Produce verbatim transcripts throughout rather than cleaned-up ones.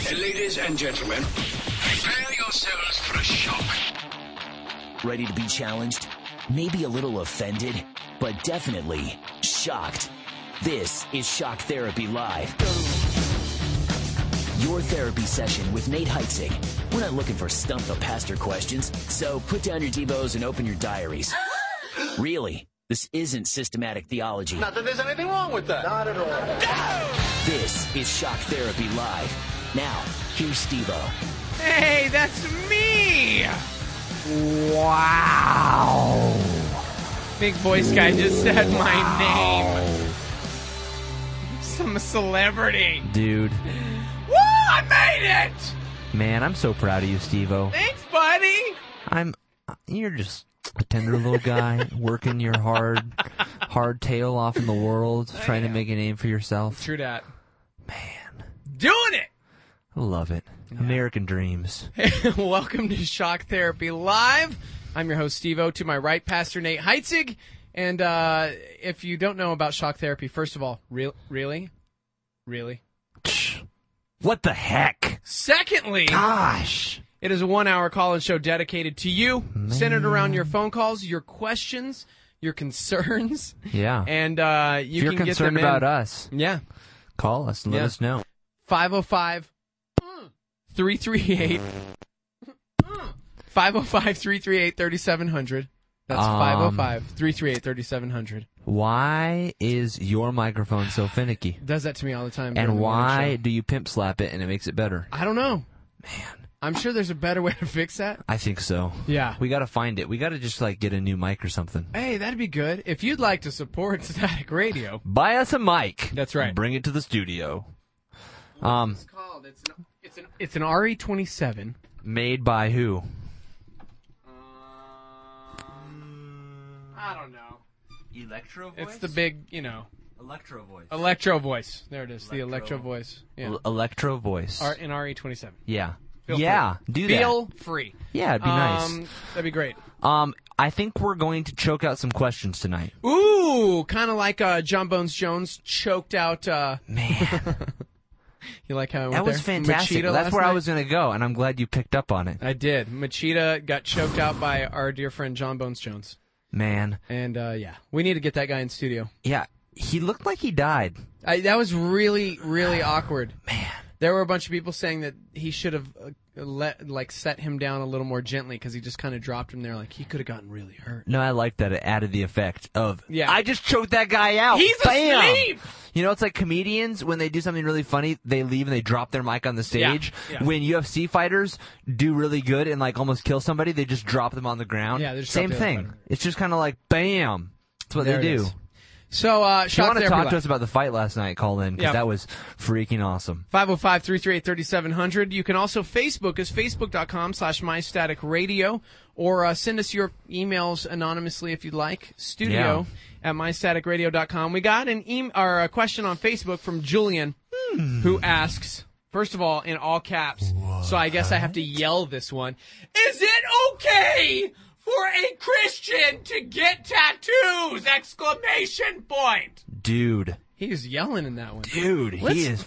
Ladies and gentlemen, prepare yourselves for a shock. Ready to be challenged? Maybe a little offended, but definitely shocked. This is Shock Therapy Live. Your therapy session with Nate Heitzig. We're not looking for stump the pastor questions, so put down your Devos and open your diaries. Really, this isn't systematic theology. Not that there's anything wrong with that. Not at all. No! This is Shock Therapy Live. Now, here's Steve-O. Hey, that's me! Wow. Big voice guy just said my name. Some celebrity. Dude. Woo! I made it! Man, I'm so proud of you, Steve-O. Thanks, buddy! I'm... You're just a tender little guy, working your hard, hard tail off in the world, trying to make a name for yourself. True that. Man. Doing it! I love it. Yeah. American dreams. Welcome to Shock Therapy Live. I'm your host, Steve-O. To my right, Pastor Nate Heitzig. And uh, if you don't know about shock therapy, first of all, re- really? Really? What the heck? Secondly, gosh, it is a one-hour call-in show dedicated to you, Man. centered around your phone calls, your questions, your concerns. Yeah. And uh, you if you're can concerned get them about in. us. Yeah. Call us and let yeah. us know. five oh five, three three eight five oh five, three three eight, thirty-seven hundred. That's um, five oh five, three three eight, thirty-seven hundred. Why is your microphone so finicky? Does that to me all the time. And the why do you pimp slap it and it makes it better? I don't know. Man. I'm sure there's a better way to fix that. I think so. Yeah. We got to find it. We got to just like get a new mic or something. Hey, that'd be good. If you'd like to support Static Radio, buy us a mic. That's right. Bring it to the studio. Um, What's it called? It's an, it's an, it's an R E twenty-seven. Made by who? I don't know. Electro Voice? It's the big, you know. Electro Voice. Electro Voice. There it is. Electro. The Electro Voice. Yeah. L- Electro Voice. R- in R E twenty-seven. Yeah. Feel yeah, free. do Feel that. Feel free. Yeah, it'd be um, nice. That'd be great. Um, I think we're going to choke out some questions tonight. Ooh, kind of like uh, John Bones Jones choked out. Uh... Man. You like how I went that was there? fantastic. Machida That's where night? I was going to go, and I'm glad you picked up on it. I did. Machida got choked out by our dear friend John Bones Jones. Man. And, uh, yeah, we need to get that guy in studio. Yeah, he looked like he died. I, that was really, really awkward. Man. There were a bunch of people saying that he should have uh, let, like, set him down a little more gently because he just kind of dropped him there. Like, he could have gotten really hurt. No, I like that. It added the effect of, yeah. I just choked that guy out. He's Bam! asleep! You know, it's like comedians, when they do something really funny, they leave and they drop their mic on the stage. Yeah, yeah. When U F C fighters do really good and, like, almost kill somebody, they just drop them on the ground. Yeah, they just Same drop the other thing. fighter. It's just kind of like, bam. That's what there they do. Is. So, uh, if you want to Therapy talk Live. to us about the fight last night, call in, because yeah. that was freaking awesome. five oh five, three three eight, thirty-seven hundred. You can also Facebook us, facebook.com slash mystaticradio, or uh, send us your emails anonymously if you'd like. Studio yeah. at mystaticradio dot com. We got an e- or a question on Facebook from Julian, hmm. who asks, first of all, in all caps, what? So I guess I have to yell this one. Is it okay for a Christian to get tattoos! Exclamation point! Dude. He is yelling in that one. Dude, let's, he is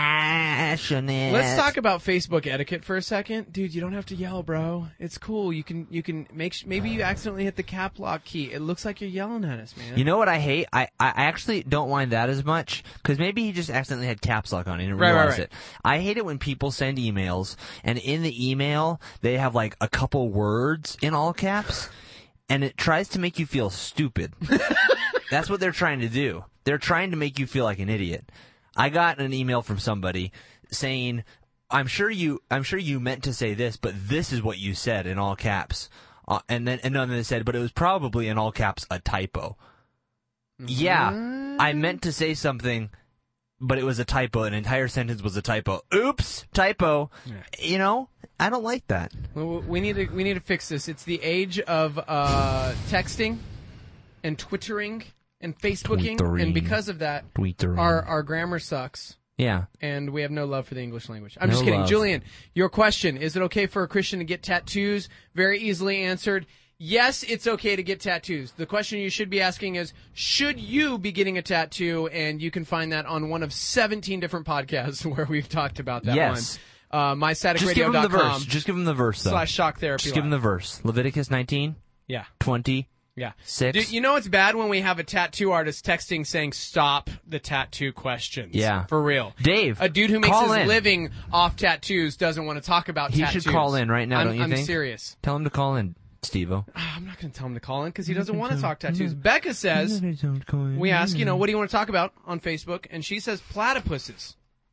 passionate. Let's talk about Facebook etiquette for a second. Dude, you don't have to yell, bro. It's cool. You can you can make sh- maybe you accidentally hit the cap lock key. It looks like you're yelling at us, man. You know what I hate? I, I actually don't mind that as much, because maybe he just accidentally had caps lock on. He didn't right, realize right, right. it. I hate it when people send emails, and in the email, they have like a couple words in all caps, and it tries to make you feel stupid. That's what they're trying to do. They're trying to make you feel like an idiot. I got an email from somebody saying, "I'm sure you, I'm sure you meant to say this, but this is what you said in all caps." Uh, and then, and then they said, "But it was probably in all caps a typo." Mm-hmm. Yeah, I meant to say something, but it was a typo. An entire sentence was a typo. Oops, typo. Yeah. You know, I don't like that. Well, we need to, we need to fix this. It's the age of uh, texting and Twittering and Facebooking, Tweetering. and because of that, Tweetering. our our grammar sucks. Yeah. And we have no love for the English language. I'm no just kidding. Love. Julian, your question, is it okay for a Christian to get tattoos? Very easily answered. Yes, it's okay to get tattoos. The question you should be asking is, should you be getting a tattoo? And you can find that on one of seventeen different podcasts where we've talked about that yes. Uh, my static Just radio give him the dot com verse. Just give him the verse, though. slash shock therapy. Just give him the verse. Leviticus nineteen, Yeah. twenty, Yeah. six. Dude, you know it's bad when we have a tattoo artist texting saying stop the tattoo questions. Yeah. For real. Dave, A dude who makes call his in. living off tattoos doesn't want to talk about He tattoos. should call in right now, I'm, don't you I'm think? serious. Tell him to call in, Steve-O. I'm not going to tell him to call in because he doesn't want to talk tattoos. Becca says, we ask, you know, what do you want to talk about on Facebook? And she says platypuses.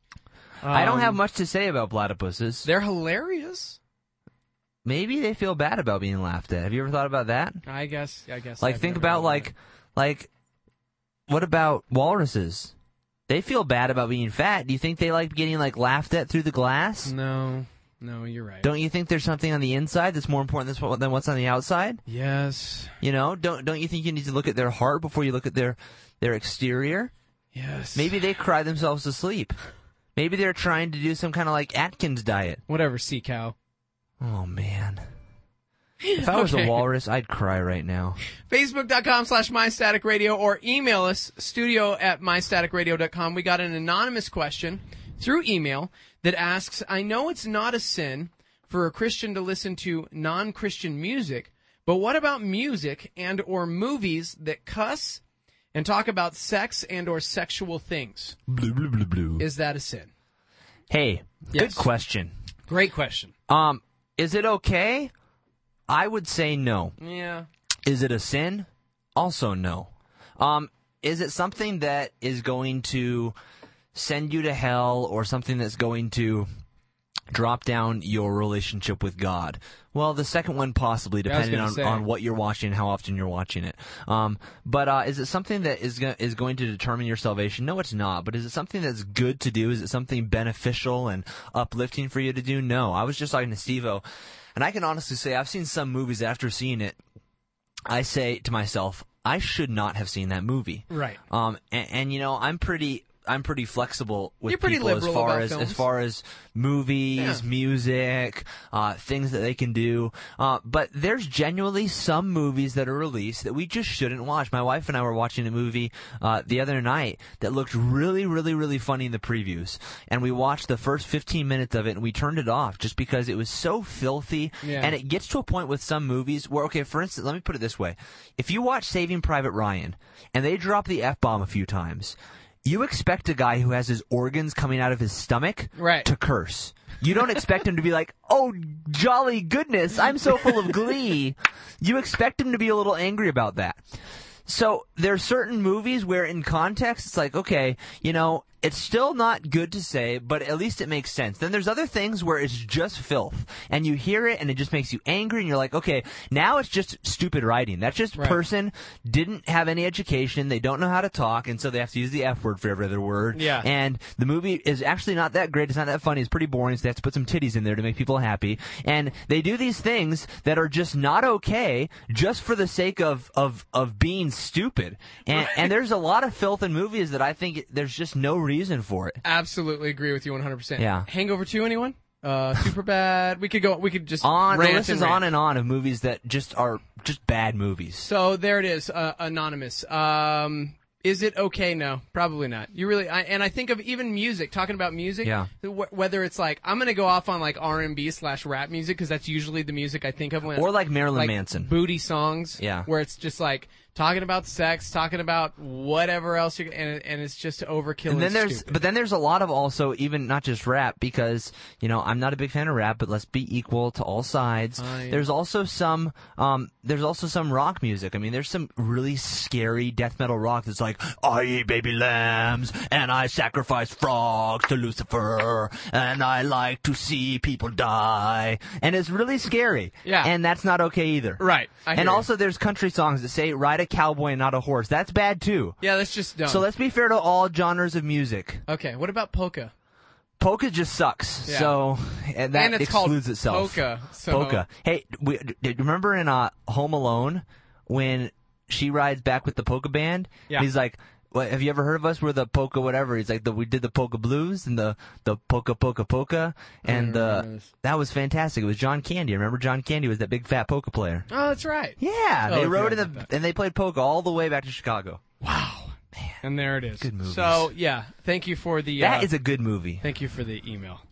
I don't Um, have much to say about platypuses. They're hilarious. Maybe they feel bad about being laughed at. Have you ever thought about that? I guess. I guess. Like, I've think never about, done like, like, what about walruses? They feel bad about being fat. Do you think they like getting, like, laughed at through the glass? that. No. No, you're right. Don't you think there's something on the inside that's more important than what's on the outside? Yes. You know, don't don't you think you need to look at their heart before you look at their their exterior? Yes. Maybe they cry themselves to sleep. Maybe they're trying to do some kind of like Atkins diet. Whatever, sea cow. Oh man. If I was Okay. a walrus, I'd cry right now. Facebook.com slash MyStaticRadio or email us, studio at MyStaticRadio dot com. We got an anonymous question through email that asks, I know it's not a sin for a Christian to listen to non-Christian music, but what about music and or movies that cuss and talk about sex and or sexual things? Blue, blue, blue, blue. Is that a sin? Hey, Yes. good question. Great question. Um, is it okay? I would say no. Yeah. Is it a sin? Also no. Um, is it something that is going to send you to hell or something that's going to drop down your relationship with God? Well, the second one possibly, Yeah, I was depending gonna on, say. on what you're watching and how often you're watching it. Um, but uh, is it something that is go- is going to determine your salvation? No, it's not. But is it something that's good to do? Is it something beneficial and uplifting for you to do? No. I was just talking to Steve-O, and I can honestly say I've seen some movies after seeing it, I say to myself, I should not have seen that movie. Right. Um, and, and you know, I'm pretty, I'm pretty flexible with You're pretty people as liberal far about as films. as far as movies, Yeah. music, uh, things that they can do. Uh, but there's genuinely some movies that are released that we just shouldn't watch. My wife and I were watching a movie uh, the other night that looked really, really, really funny in the previews, and we watched the first fifteen minutes of it and we turned it off just because it was so filthy. Yeah. And it gets to a point with some movies where, okay, for instance, let me put it this way: if you watch Saving Private Ryan and they drop the F-bomb a few times, you expect a guy who has his organs coming out of his stomach Right. to curse. You don't expect him to be like, oh, jolly goodness, I'm so full of glee. You expect him to be a little angry about that. So there are certain movies where in context it's like, okay, you know, it's still not good to say, but at least it makes sense. Then there's other things where it's just filth, and you hear it and it just makes you angry, and you're like, okay, now it's just stupid writing. That just Right. person didn't have any education, they don't know how to talk, and so they have to use the F word for every other word. Yeah. And the movie is actually not that great, it's not that funny, it's pretty boring, so they have to put some titties in there to make people happy. And they do these things that are just not okay, just for the sake of, of, of being stupid. And, and there's a lot of filth in movies that I think there's just no reason for it. Absolutely agree with you one hundred percent. Yeah. Hangover two, anyone? Uh, super bad. We could go, we could just On, the rant list and is rant. on and on of movies that just are just bad movies. So there it is, uh, anonymous. Um, is it okay? No, probably not. You really, I, and I think of even music, talking about music. Yeah. wh- Whether it's like, I'm gonna go off on like R and B slash rap music, because that's usually the music I think of when Or like Marilyn like Manson. booty songs. Yeah. Where it's just like talking about sex, talking about whatever else, you and and it's just overkill. And then and there's, stupid. but then there's a lot of also even not just rap, because you know I'm not a big fan of rap, but let's be equal to all sides. Fine. There's also some, um, there's also some rock music. I mean, there's some really scary death metal rock that's like, I eat baby lambs and I sacrifice frogs to Lucifer and I like to see people die, and it's really scary. Yeah. And that's not okay either. Right. I hear And you. also there's country songs that say ride a cowboy and not a horse. That's bad too. yeah, that's just dumb. So let's be fair to all genres of music. okay, what about polka? Polka just sucks. Yeah. So and that And it's called excludes itself. polka, so- Polka. Hey, we, d- d- remember in uh, Home Alone when she rides back with the polka band? Yeah. He's like, what, have you ever heard of us? We're the polka whatever. He's like, the, we did the polka blues and the, the polka polka polka. And remember uh, this. that was fantastic. It was John Candy. Remember John Candy was that big fat polka player. Oh, that's right. Yeah. Oh, They okay, rode in I the, got that. and they played polka all the way back to Chicago. Wow. And there it is. Good movies. So yeah, thank you for the. That uh, is a good movie. Thank you for the email.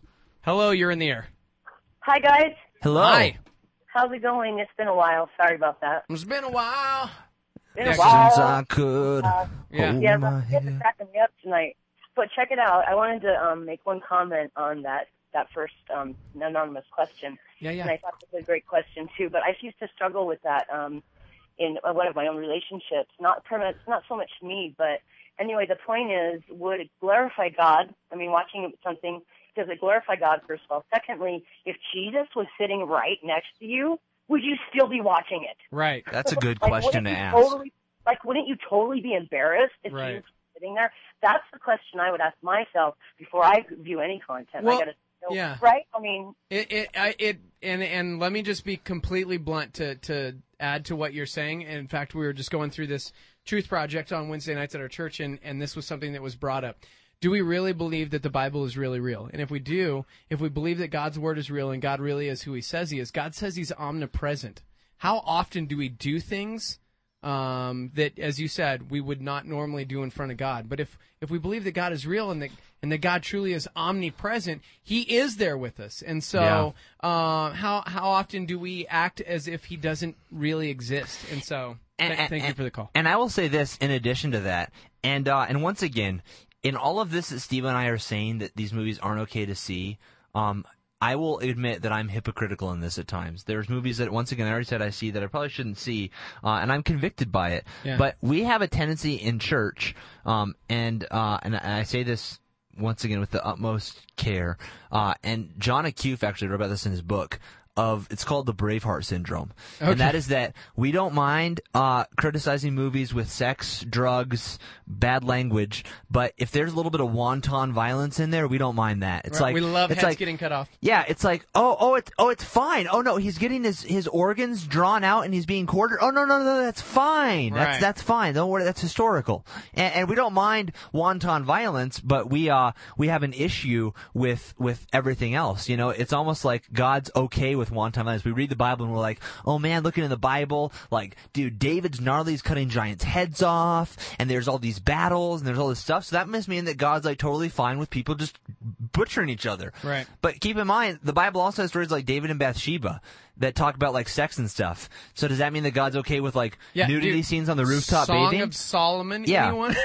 Hello, you're in the air. Hi, guys. Hello. Hi. How's it going? It's been a while. Sorry about that. It's been a while. Been a Yeah, while. Since I could Uh, Yeah. hold yeah, my that's getting head. cracking me up tonight. But check it out. I wanted to um, make one comment on that that first um, anonymous question. Yeah, yeah. And I thought it was a great question too. But I used to struggle with that um, in one of my own relationships. Not permanent, not so much me, but anyway. The point is, would it glorify God? I mean, watching something, does it glorify God? First of all. Secondly, if Jesus was sitting right next to you, would you still be watching it? Right. That's a good Like, question wouldn't to you ask. Totally, like, wouldn't you totally be embarrassed if Right. you were sitting there? That's the question I would ask myself before I view any content. Well, I gotta know, yeah. right? I mean, It, it, I, it, and, and let me just be completely blunt to, to add to what you're saying. In fact, we were just going through this Truth Project on Wednesday nights at our church, and, and this was something that was brought up. Do we really believe that the Bible is really real? And if we do, if we believe that God's Word is real and God really is who He says He is, God says He's omnipresent. How often do we do things um, that, as you said, we would not normally do in front of God? But if, if we believe that God is real and that and that God truly is omnipresent, He is there with us. And so, uh, how how often do we act as if He doesn't really exist? And so, And- th- and- thank you and- for the call. And I will say this in addition to that, and uh, and once again, in all of this that Steve and I are saying that these movies aren't okay to see, um, I will admit that I'm hypocritical in this at times. There's movies that, once again, I already said I see that I probably shouldn't see, uh, and I'm convicted by it. Yeah. But we have a tendency in church, um, and uh, and I say this once again with the utmost care, uh, and John Acuf actually wrote about this in his book. Of it's called the Braveheart syndrome, Okay. and that is that we don't mind uh, criticizing movies with sex, drugs, bad language, but if there's a little bit of wanton violence in there, we don't mind that. It's Right, like we love it's heads like, getting cut off. Yeah, it's like oh oh it's oh it's fine. Oh no, he's getting his, his organs drawn out and he's being quartered. Oh no no no, that's fine. That's Right. that's fine. Don't worry, that's historical. And, and we don't mind wanton violence, but we uh we have an issue with with everything else. You know, it's almost like God's okay with wanton violence. We read the Bible and we're like, oh man, looking in the Bible, like, dude, David's gnarly, he's cutting giants' heads off, and there's all these battles, and there's all this stuff, so that must mean that God's, like, totally fine with people just butchering each other. Right. But keep in mind, the Bible also has stories like David and Bathsheba that talk about, like, sex and stuff. So does that mean that God's okay with, like, Yeah, nudity dude, scenes on the rooftop Song bathing? of Solomon, Yeah. anyone?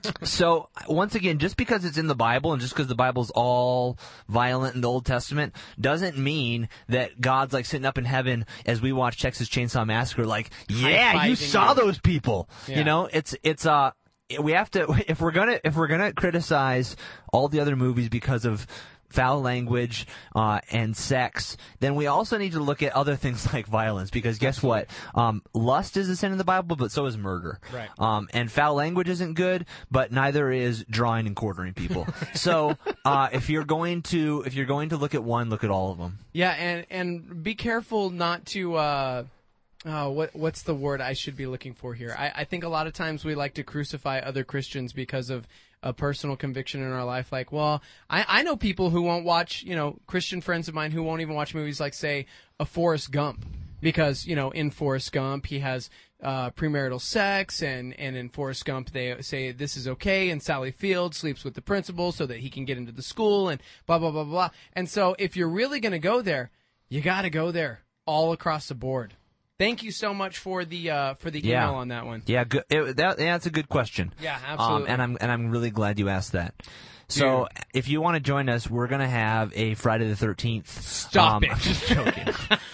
So, once again, just because it's in the Bible and just because the Bible's all violent in the Old Testament doesn't mean that God's like sitting up in heaven as we watch Texas Chainsaw Massacre like, yeah, you High-fiving saw you. those people. Yeah. You know, it's, it's, uh, we have to, if we're gonna, if we're gonna criticize all the other movies because of foul language, uh, and sex, then we also need to look at other things like violence, because guess what? Um, lust is a sin in the Bible, but so is murder. Right. Um, and foul language isn't good, but neither is drawing and quartering people. So, uh, if you're going to, if you're going to look at one, look at all of them. Yeah, and and be careful not to. Uh, oh, what what's the word I should be looking for here? I, I think a lot of times we like to crucify other Christians because of a personal conviction in our life. Like, well, I, I know people who won't watch, you know, Christian friends of mine who won't even watch movies like, say, a Forrest Gump, because, you know, in Forrest Gump he has uh, premarital sex, and, and in Forrest Gump they say this is okay, and Sally Field sleeps with the principal so that he can get into the school, and blah, blah, blah, blah. And so if you're really going to go there, you got to go there all across the board. Thank you so much for the uh, for the email Yeah. on that one. Yeah, good. It, that, yeah, that's a good question. Yeah, absolutely. Um, and I'm and I'm really glad you asked that. So, if you want to join us, we're gonna have a Friday the thirteenth. Stop um, it. I'm just joking.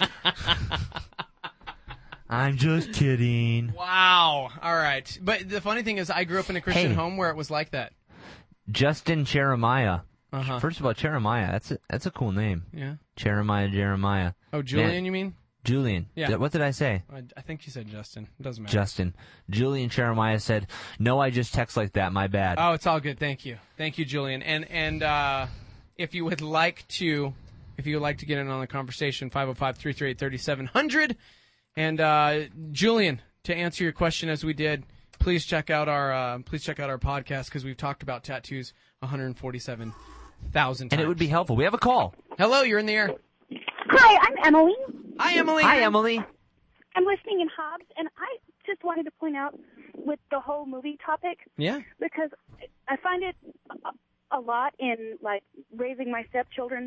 I'm just kidding. Wow. All right. But the funny thing is, I grew up in a Christian Hey. home where it was like that. Justin Jeremiah. Uh-huh. First of all, Jeremiah. That's a, that's a cool name. Yeah. Jeremiah, Jeremiah. Oh, Julian, Man. you mean? Julian. Yeah. Did- What did I say? I, I think you said Justin. It doesn't matter. Justin. Julian Jeremiah said, "No, I just text like that. My bad." Oh, it's all good. Thank you. Thank you, Julian. And and uh, if you would like to, if you would like to get in on the conversation, five oh five, three three eight, three seven zero zero. And uh, Julian, to answer your question as we did, please check out our uh, please check out our podcast, because we've talked about tattoos one hundred forty-seven thousand times. And it would be helpful. We have a call. Hello, you're in the air. Hi, I'm Emily. Hi, Emily. Hi, Emily. I'm listening in Hobbs, and I just wanted to point out with the whole movie topic, Yeah. because I find it a, a lot in, like, raising my stepchildren,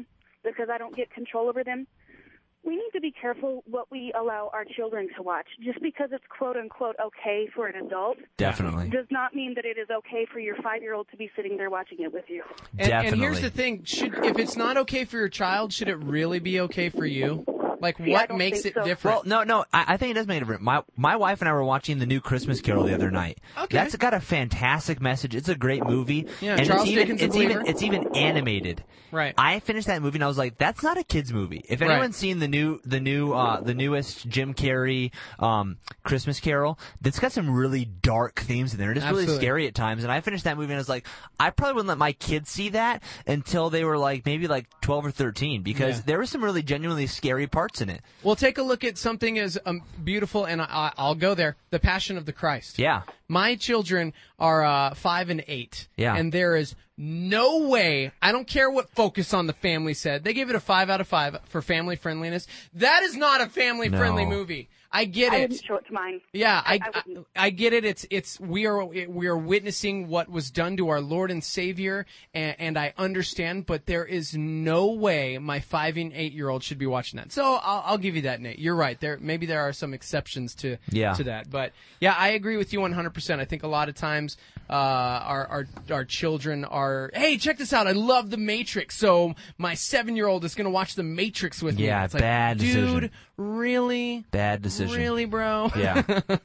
because I don't get control over them. We need to be careful what we allow our children to watch. Just because it's quote-unquote okay for an adult Definitely. does not mean that it is okay for your five-year-old to be sitting there watching it with you. And, Definitely. and here's the thing: should if it's not okay for your child, should it really be okay for you? Like, See, I what don't makes think it so. different? Well, no, no, I, I think it does make a difference. My my wife and I were watching the new Christmas Carol the other night. Okay. That's got a fantastic message. It's a great movie. Yeah, and Charles it's even Dickens, a it's even believer. it's even animated. Right. I finished that movie and I was like, that's not a kids movie. If Right. anyone's seen the new the new uh the newest Jim Carrey um Christmas Carol, that's got some really dark themes in there. It's really Absolutely. scary at times. And I finished that movie and I was like, I probably wouldn't let my kids see that until they were like maybe like twelve or thirteen because Yeah. there were some really genuinely scary parts in it. Well, take a look at something as um, beautiful, and I, I'll go there, The Passion of the Christ. Yeah. My children are uh, five and eight. Yeah. And there is no way, I don't care what Focus on the Family said, they gave it a five out of five for family friendliness. That is not a family-friendly No. movie. I get I it. wouldn't show it to mine. Yeah, I, I I, wouldn't. I get it. It's it's we are we are witnessing what was done to our Lord and Savior, and, and I understand. But there is no way my five and eight year old should be watching that. So I'll, I'll give you that, Nate. You're right. There maybe there are some exceptions to Yeah. to that, but yeah, I agree with you one hundred percent. I think a lot of times uh, our our our children are, hey, check this out. I love The Matrix, so my seven year old is going to watch The Matrix with me. Yeah, It's like, bad dude, decision. really, Bad decision. really, bro. Yeah.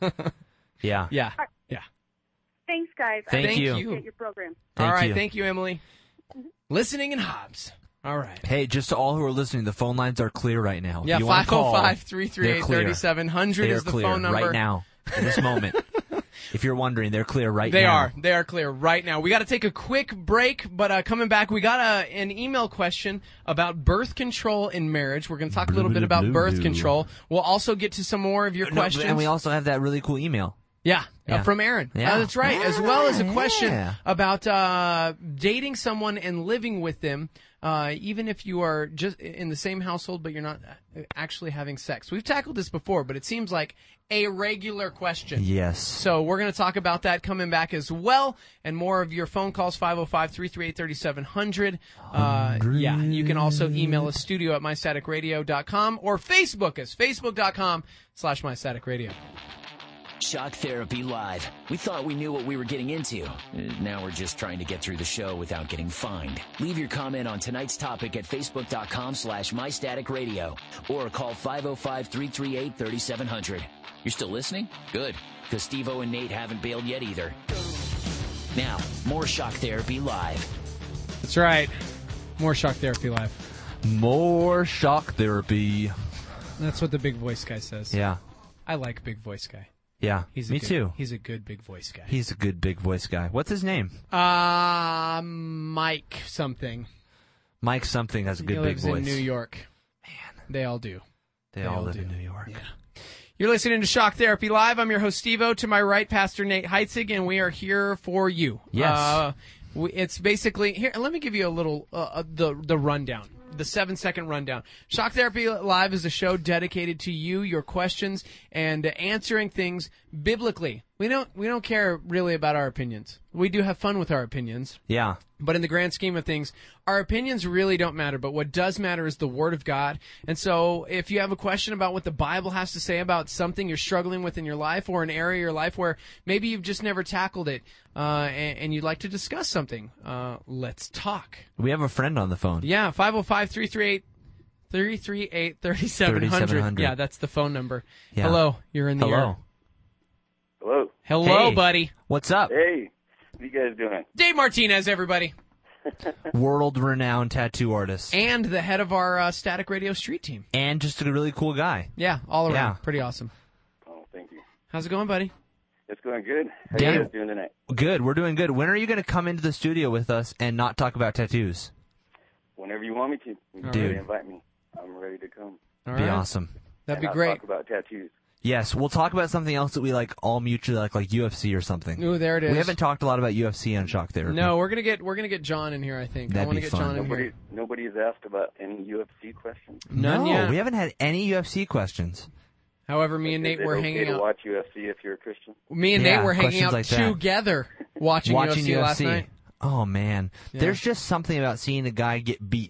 Yeah. yeah, yeah. Thanks, guys. Thank I you. appreciate your program. Thank All right, you. thank you, Emily. Listening in Hobbs. All right. Hey, just to all who are listening, the phone lines are clear right now. Yeah, You wanna five oh call, five, three three eight, they're clear. three seven zero zero They are is the clear phone number. right now, in this moment. If you're wondering, they're clear right They now. are. They are clear right now. We got to take a quick break, but uh, coming back, we got a, an email question about birth control in marriage. We're going to talk a little bit about Blue, birth blue. control. We'll also get to some more of your No, questions. and we also have that really cool email. Yeah, Yeah. Uh, from Aaron. Yeah. Uh, that's right. As well as a question Yeah. about uh, dating someone and living with them, uh, even if you are just in the same household, but you're not actually having sex. We've tackled this before, but it seems like a regular question. Yes. So we're going to talk about that coming back as well, and more of your phone calls, five oh five, three three eight, three seven zero zero. Uh, yeah, you can also email us, studio at my static radio dot com, or Facebook us, facebook.com slash mystaticradio. Shock Therapy Live. We thought we knew what we were getting into. Uh, Now we're just trying to get through the show without getting fined. Leave your comment on tonight's topic at facebook.com slash mystaticradio or call five oh five, three three eight, three seven zero zero. You're still listening? Good, because Steve-O and Nate haven't bailed yet either. Now, more Shock Therapy Live. That's right. More Shock Therapy Live. More shock therapy. That's what the big voice guy says. Yeah. I like big voice guy. Yeah. He's a Me good, too. He's a good big voice guy. He's a good big voice guy. What's his name? Uh, Mike something. Mike something has a good he big lives voice. in New York. Man. They all do. They, They all all live do. in New York. You're listening to Shock Therapy Live. I'm your host, Steve-O. To my right, Pastor Nate Heitzig, and we are here for you. Yes. Uh, we, it's basically, here, let me give you a little, uh, uh, the, the rundown. The seven second rundown. Shock Therapy Live is a show dedicated to you, your questions, and answering things biblically. We don't, we don't care really about our opinions. We do have fun with our opinions. Yeah. But in the grand scheme of things, our opinions really don't matter. But what does matter is the Word of God. And so if you have a question about what the Bible has to say about something you're struggling with in your life, or an area of your life where maybe you've just never tackled it, uh, and, and you'd like to discuss something, uh, let's talk. We have a friend on the phone. Yeah, five oh five, three three eight, three three eight, three seven zero zero. Yeah, that's the phone number. Yeah. Hello, you're in the Hello. air. Hello. Hello, Hey. buddy. What's up? Hey, what are you guys doing? Dave Martinez, everybody. World-renowned tattoo artist. And the head of our uh, Static Radio Street team. And just a really cool guy. Yeah, all around. Yeah. Pretty awesome. Oh, thank you. How's it going, buddy? It's going good. How Damn. you guys doing tonight? Good. We're doing good. When are you going to come into the studio with us and not talk about tattoos? Whenever you want me to. You can Dude. really invite me. I'm ready to come. All Be right. awesome. That'd And be I'll great. Talk about tattoos. Yes, we'll talk about something else that we like all mutually like, like U F C or something. Ooh, there it is. We haven't talked a lot about U F C on Shock Therapy. No, we're gonna get we're gonna get John in here. I think I That'd want to be get fun. John in Nobody, here. nobody's asked about any U F C questions. None no, yet. we haven't had any U F C questions. However, me and Is Nate it were okay hanging to out. watch U F C if you're a Christian? Me and Yeah, Nate were hanging questions out like that. together watching, Watching U F C, U F last C. night. Oh man, Yeah. there's just something about seeing a guy get beaten.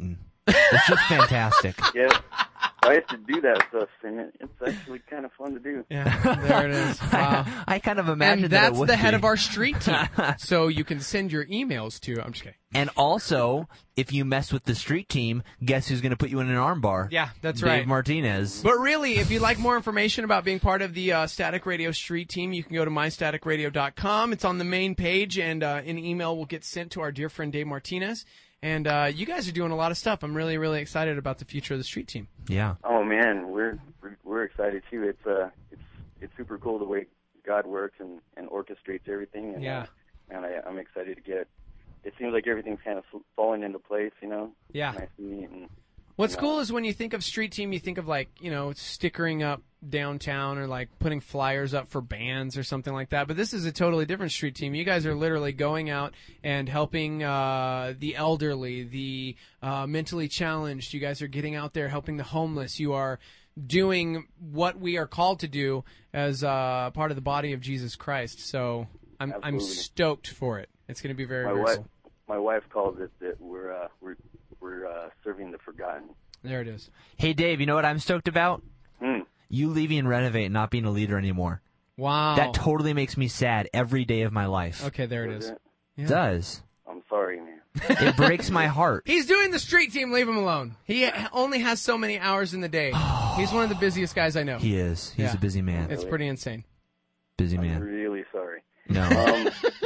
It's just fantastic. Yeah, I have to do that stuff, and it, it's actually kind of fun to do. Yeah, there it is. Wow. I, I kind of imagine And that that's it would the head be. of our street team. So you can send your emails to, I'm just kidding. And also, if you mess with the street team, guess who's going to put you in an armbar? Yeah, that's Dave right. Martinez. But really, if you'd like more information about being part of the uh, Static Radio Street Team, you can go to my static radio dot com. It's on the main page, and uh, an email will get sent to our dear friend Dave Martinez. And uh, you guys are doing a lot of stuff. I'm really, really excited about the future of the Street Team. Yeah. Oh man, we're we're, we're excited too. It's uh, it's it's super cool the way God works and, and orchestrates everything. And, Yeah. Uh, and I, I'm excited to get. It seems like everything's kind of falling into place, you know. Yeah. Nice to meet. And, What's you know, cool is when you think of Street Team, you think of like, you know, stickering up downtown or like putting flyers up for bands or something like that. But this is a totally different Street Team. You guys are literally going out and helping uh, the elderly, the uh, mentally challenged. You guys are getting out there helping the homeless. You are doing what we are called to do as uh, part of the body of Jesus Christ. So I'm I'm Absolutely. stoked for it. It's going to be very, my very wife, cool. my wife calls it that we're uh, we're we're uh, serving the forgotten. There it is. Hey, Dave, you know what I'm stoked about? Hmm. You leaving and Renovate and not being a leader anymore. Wow. That totally makes me sad every day of my life. Okay, there it Does is. it? It does. I'm sorry, man. It breaks my heart. He's doing the Street Team. Leave him alone. He only has so many hours in the day. He's one of the busiest guys I know. He is. He's Yeah. a busy man. It's pretty insane. Busy I'm man. really sorry. No. Um,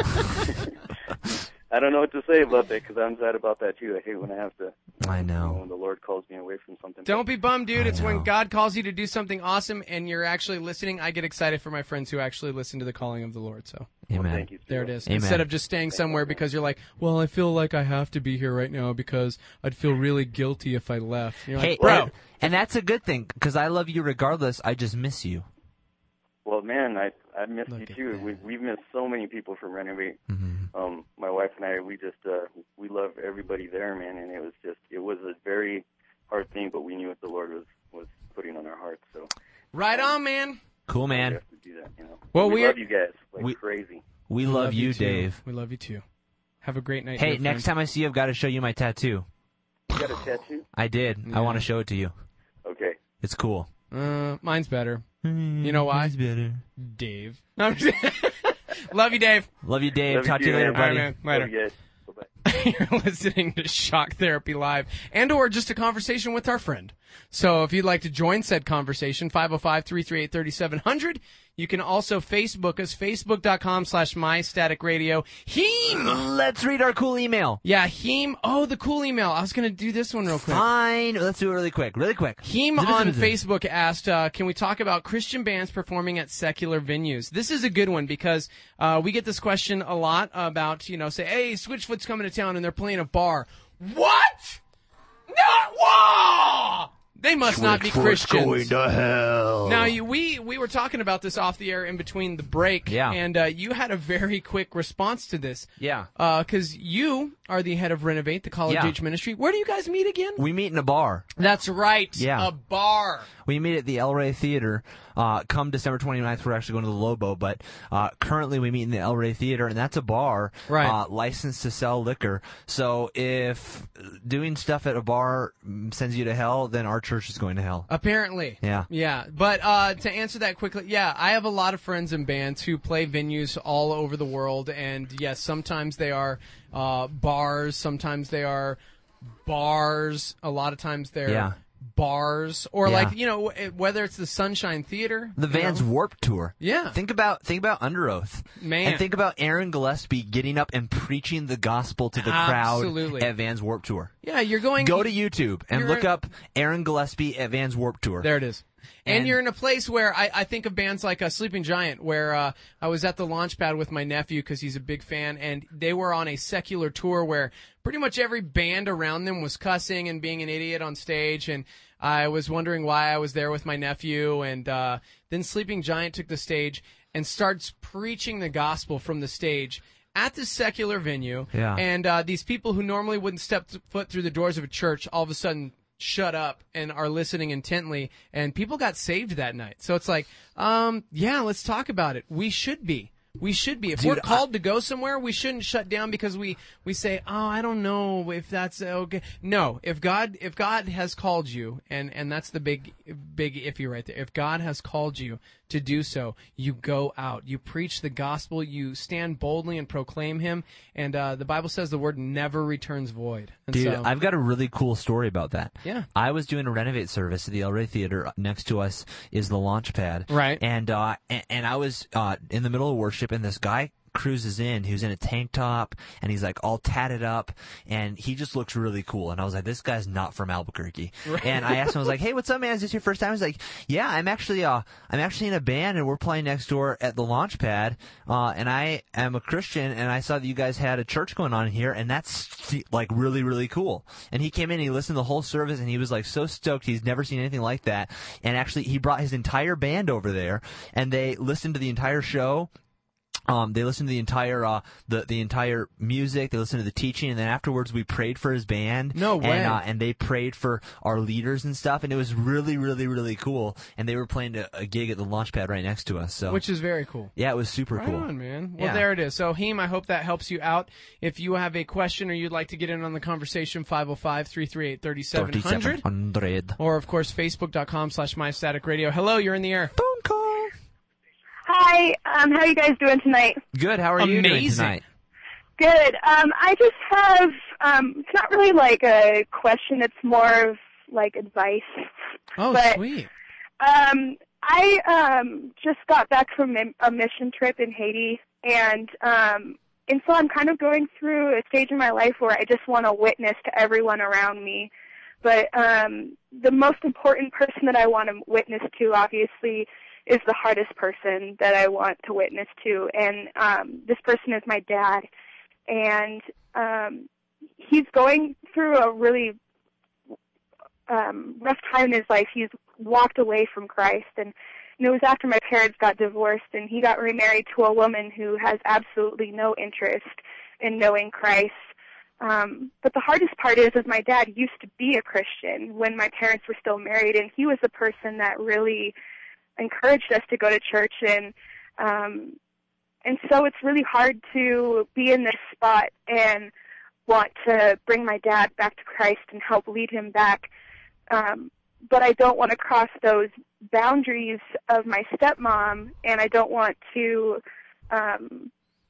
I don't know what to say about that because I'm sad about that too. I hate when I have to. I You know, know. when the Lord calls me away from something. Don't be bummed, dude. I It's know. when God calls you to do something awesome and you're actually listening. I get excited for my friends who actually listen to the calling of the Lord. So Well, Amen. thank you. there it is. Amen. Instead of just staying somewhere because you're like, well, I feel like I have to be here right now because I'd feel really guilty if I left. And you're Hey, like, bro. and, and that's a good thing because I love you regardless. I just miss you. Well, man, I I missed Look you at too. that. We we've missed so many people from Renovate. Mm-hmm. Um, my wife and I, we just uh, we love everybody there, man. And it was just it was a very hard thing, but we knew what the Lord was was putting on our hearts. So Right on, man. Cool, we man. have to do that, you know. Well, we we're- love you guys like we- crazy. We, love, you, too. Dave. We love you too. Have a great night. Hey, dear next friend. time I see you, I've got to show you my tattoo. You got a tattoo? I did. Yeah. I want to show it to you. Okay. It's cool. Uh, mine's better. You know why? Mine's better. Dave. No, I'm just- Love you, Dave. Love you, Dave. Love Talk to you too, later, man. All right, buddy. man. Later. Love you guys. Bye-bye. You're listening to Shock Therapy Live and or just a conversation with our friend. So if you'd like to join said conversation, five oh five, three three eight, three seven zero zero. You can also Facebook us, facebook.com slash mystaticradio. Heem! Let's read our cool email. Yeah, Heem. Oh, the cool email. I was going to do this one real quick. Fine. Let's do it really quick. Really quick. Heem Zip it, on zip it, zip it. Facebook asked, uh, can we talk about Christian bands performing at secular venues? This is a good one because uh, we get this question a lot about, you know, say, hey, Switchfoot's coming to town and they're playing a bar. What? Not whoa! They must not be Christians. to hell. Now, you, we we were talking about this off the air in between the break, Yeah. and uh, you had a very quick response to this. Yeah. Because you are the head of Renovate, the college Yeah. age ministry. Where do you guys meet again? We meet in a bar. That's right. Yeah. A bar. We meet at the El Rey Theater. Uh, come December twenty-ninth, we're actually going to the Lobo, but uh, currently we meet in the El Rey Theater, and that's a bar Right. uh, licensed to sell liquor. So if doing stuff at a bar mm, sends you to hell, then our church is going to hell. Apparently. Yeah. Yeah. But uh, to answer that quickly, yeah, I have a lot of friends in bands who play venues all over the world. And yes, sometimes they are uh, bars. Sometimes they are bars. A lot of times they're Yeah. bars. Or Yeah. like, you know, w- whether it's the Sunshine Theater. The you Vans know? Warped Tour. Yeah. Think about think about Under Oath. Man. And think about Aaron Gillespie getting up and preaching the gospel to the Absolutely. crowd at Vans Warped Tour. Yeah, you're going. Go to YouTube and You're- look up Aaron Gillespie at Vans Warped Tour. There it is. And, And- you're in a place where I, I think of bands like uh, Sleeping Giant, where uh, I was at the launch pad with my nephew because he's a big fan, and they were on a secular tour where pretty much every band around them was cussing and being an idiot on stage, and I was wondering why I was there with my nephew, and uh, then Sleeping Giant took the stage and starts preaching the gospel from the stage at this secular venue, Yeah. and uh, these people who normally wouldn't step th- foot through the doors of a church all of a sudden shut up and are listening intently, and people got saved that night. So it's like, um, yeah, let's talk about it. We should be. We should be. If Dude, we're called I, to go somewhere, we shouldn't shut down because we, we say, oh, I don't know if that's okay. No, if God, if God has called you, and, and that's the big, big iffy right there. If God has called you to do so, you go out, you preach the gospel, you stand boldly and proclaim him. And, uh, the Bible says the word never returns void. And Dude, so, I've got a really cool story about that. Yeah. I was doing a Renovate service at the El Rey Theater. Next to us is the launch pad. Right. And, uh, and, and I was, uh, in the middle of worship, and this guy cruises in who's in a tank top, and he's like all tatted up, and he just looks really cool. And I was like, this guy's not from Albuquerque. Right. And I asked him, I was like, hey, what's up, man? Is this your first time? He's like, yeah, I'm actually uh I'm actually in a band, and we're playing next door at the launch pad, uh and I am a Christian, and I saw that you guys had a church going on here, and that's like really, really cool. And he came in and he listened to the whole service, and he was like so stoked. He's never seen anything like that. And actually he brought his entire band over there, and they listened to the entire show. Um, they listened to the entire, uh, the, the entire music, they listened to the teaching, and then afterwards we prayed for his band. No way. And, uh, and they prayed for our leaders and stuff, and it was really, really, really cool. And they were playing a, a gig at the launch pad right next to us, so. Which is very cool. Yeah, it was super right cool. on, man. Well, yeah. there it is. So, Heem, I hope that helps you out. If you have a question or you'd like to get in on the conversation, five oh five, three three eight, three seven zero zero. Or, of course, facebook.com slash mystaticradio. Hello, you're in the air. Phone call. Hi, um, how are you guys doing tonight? Good, how are you Amazing. doing tonight? Good. Um, I just have, um, it's not really like a question, it's more of like advice. Oh, but, sweet. Um, I um, just got back from a mission trip in Haiti, and um, and so I'm kind of going through a stage in my life where I just want to witness to everyone around me. But um, the most important person that I want to witness to, obviously, is the hardest person that I want to witness to. And um, this person is my dad. And um, he's going through a really um, rough time in his life. He's walked away from Christ. And, and it was after my parents got divorced, and he got remarried to a woman who has absolutely no interest in knowing Christ. Um, but the hardest part is, is my dad used to be a Christian when my parents were still married, and he was the person that really encouraged us to go to church, and um, and so it's really hard to be in this spot and want to bring my dad back to Christ and help lead him back, um, but I don't want to cross those boundaries of my stepmom, and I don't want to um,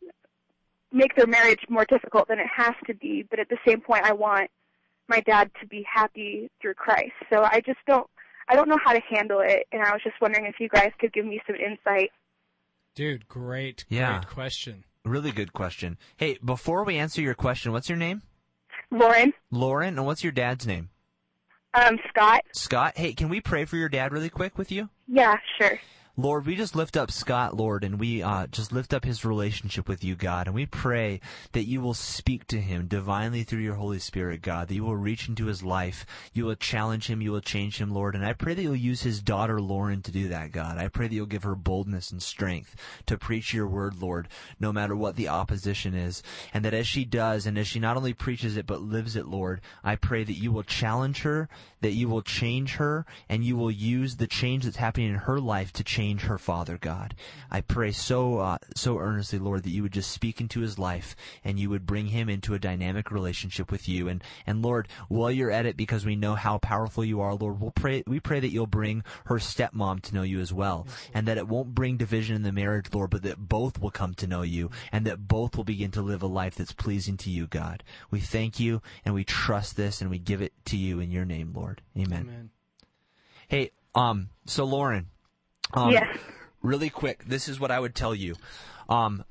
make their marriage more difficult than it has to be, but at the same point I want my dad to be happy through Christ. So I just don't I don't know how to handle it, and I was just wondering if you guys could give me some insight. Dude, great, yeah. great question. Really good question. Hey, before we answer your question, what's your name? Lauren. Lauren, and what's your dad's name? Um, Scott. Scott, hey, can we pray for your dad really quick with you? Yeah, sure. Lord, we just lift up Scott, Lord, and we uh, just lift up his relationship with you, God, and we pray that you will speak to him divinely through your Holy Spirit, God, that you will reach into his life, you will challenge him, you will change him, Lord, and I pray that you'll use his daughter, Lauren, to do that, God. I pray that you'll give her boldness and strength to preach your word, Lord, no matter what the opposition is, and that as she does, and as she not only preaches it but lives it, Lord, I pray that you will challenge her, that you will change her, and you will use the change that's happening in her life to change her, Father God. I pray so uh, so earnestly, Lord, that you would just speak into his life and you would bring him into a dynamic relationship with you. And and Lord, while you're at it, because we know how powerful you are, Lord, we'll pray we pray that you'll bring her stepmom to know you as well, and that it won't bring division in the marriage, Lord, but that both will come to know you, and that both will begin to live a life that's pleasing to you, God. We thank you and we trust this and we give it to you in your name, Lord. Amen. Amen. Hey, um, so Lauren. Um, yes. Really quick, this is what I would tell you. Um,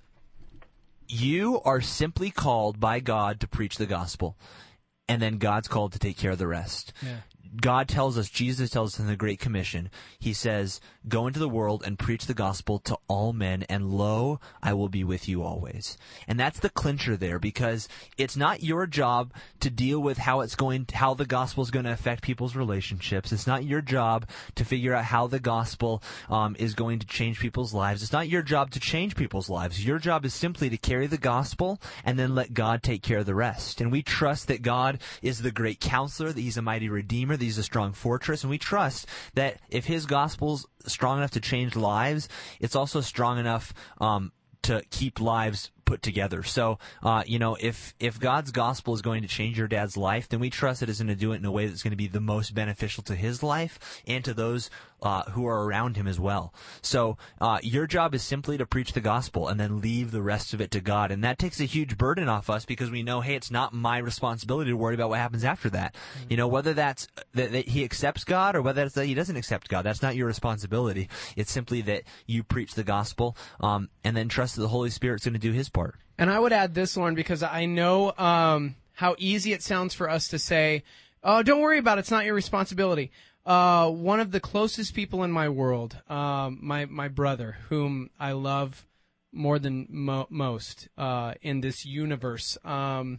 you are simply called by God to preach the gospel, and then God's called to take care of the rest. Yeah. God tells us, Jesus tells us in the Great Commission, he says, go into the world and preach the gospel to all men, and lo, I will be with you always. And that's the clincher there, because it's not your job to deal with how it's going, how the gospel is going to affect people's relationships. It's not your job to figure out how the gospel um, is going to change people's lives. It's not your job to change people's lives. Your job is simply to carry the gospel and then let God take care of the rest. And we trust that God is the great counselor, that he's a mighty redeemer, that he's a strong fortress, and we trust that if his gospel's strong enough to change lives, it's also strong enough um, to keep lives put together. So, uh, you know, if, if God's gospel is going to change your dad's life, then we trust that it's going to do it in a way that's going to be the most beneficial to his life and to those, uh, who are around him as well. So, uh, your job is simply to preach the gospel and then leave the rest of it to God. And that takes a huge burden off us because we know, hey, it's not my responsibility to worry about what happens after that. Mm-hmm. You know, whether that's that, that he accepts God or whether it's that he doesn't accept God, that's not your responsibility. It's simply that you preach the gospel, um, and then trust that the Holy Spirit's going to do his part. And I would add this, Lauren, because I know um, how easy it sounds for us to say, oh, don't worry about it. It's not your responsibility. Uh, one of the closest people in my world, um, my, my brother, whom I love more than mo- most uh, in this universe, um,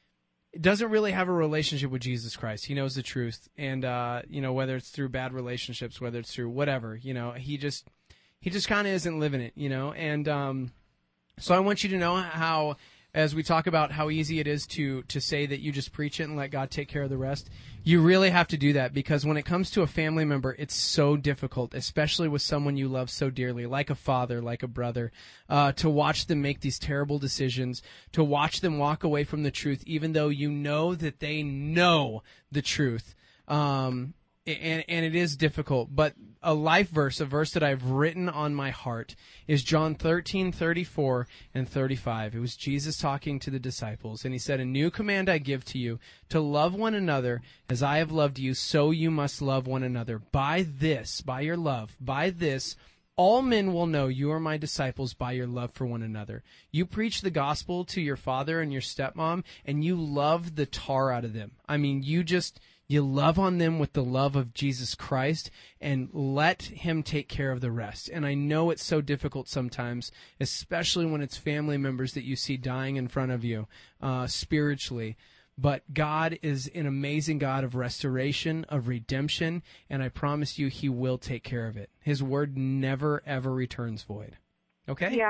doesn't really have a relationship with Jesus Christ. He knows the truth. And, uh, you know, whether it's through bad relationships, whether it's through whatever, you know, he just, he just kind of isn't living it, you know, and, um, so I want you to know how, as we talk about how easy it is to, to say that you just preach it and let God take care of the rest, you really have to do that because when it comes to a family member, it's so difficult, especially with someone you love so dearly, like a father, like a brother, uh, to watch them make these terrible decisions, to watch them walk away from the truth, even though you know that they know the truth. Um, And, and it is difficult, but a life verse, a verse that I've written on my heart, is John thirteen, thirty-four and thirty-five. It was Jesus talking to the disciples, and he said, "A new command I give to you, to love one another as I have loved you, so you must love one another. By this, by your love, by this, all men will know you are my disciples by your love for one another." You preach the gospel to your father and your stepmom, and you love the tar out of them. I mean, you just... You love on them with the love of Jesus Christ and let him take care of the rest. And I know it's so difficult sometimes, especially when it's family members that you see dying in front of you uh, spiritually. But God is an amazing God of restoration, of redemption, and I promise you he will take care of it. His word never, ever returns void. Okay? Yeah.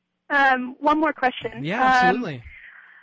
Um, one more question. Yeah, absolutely. Um,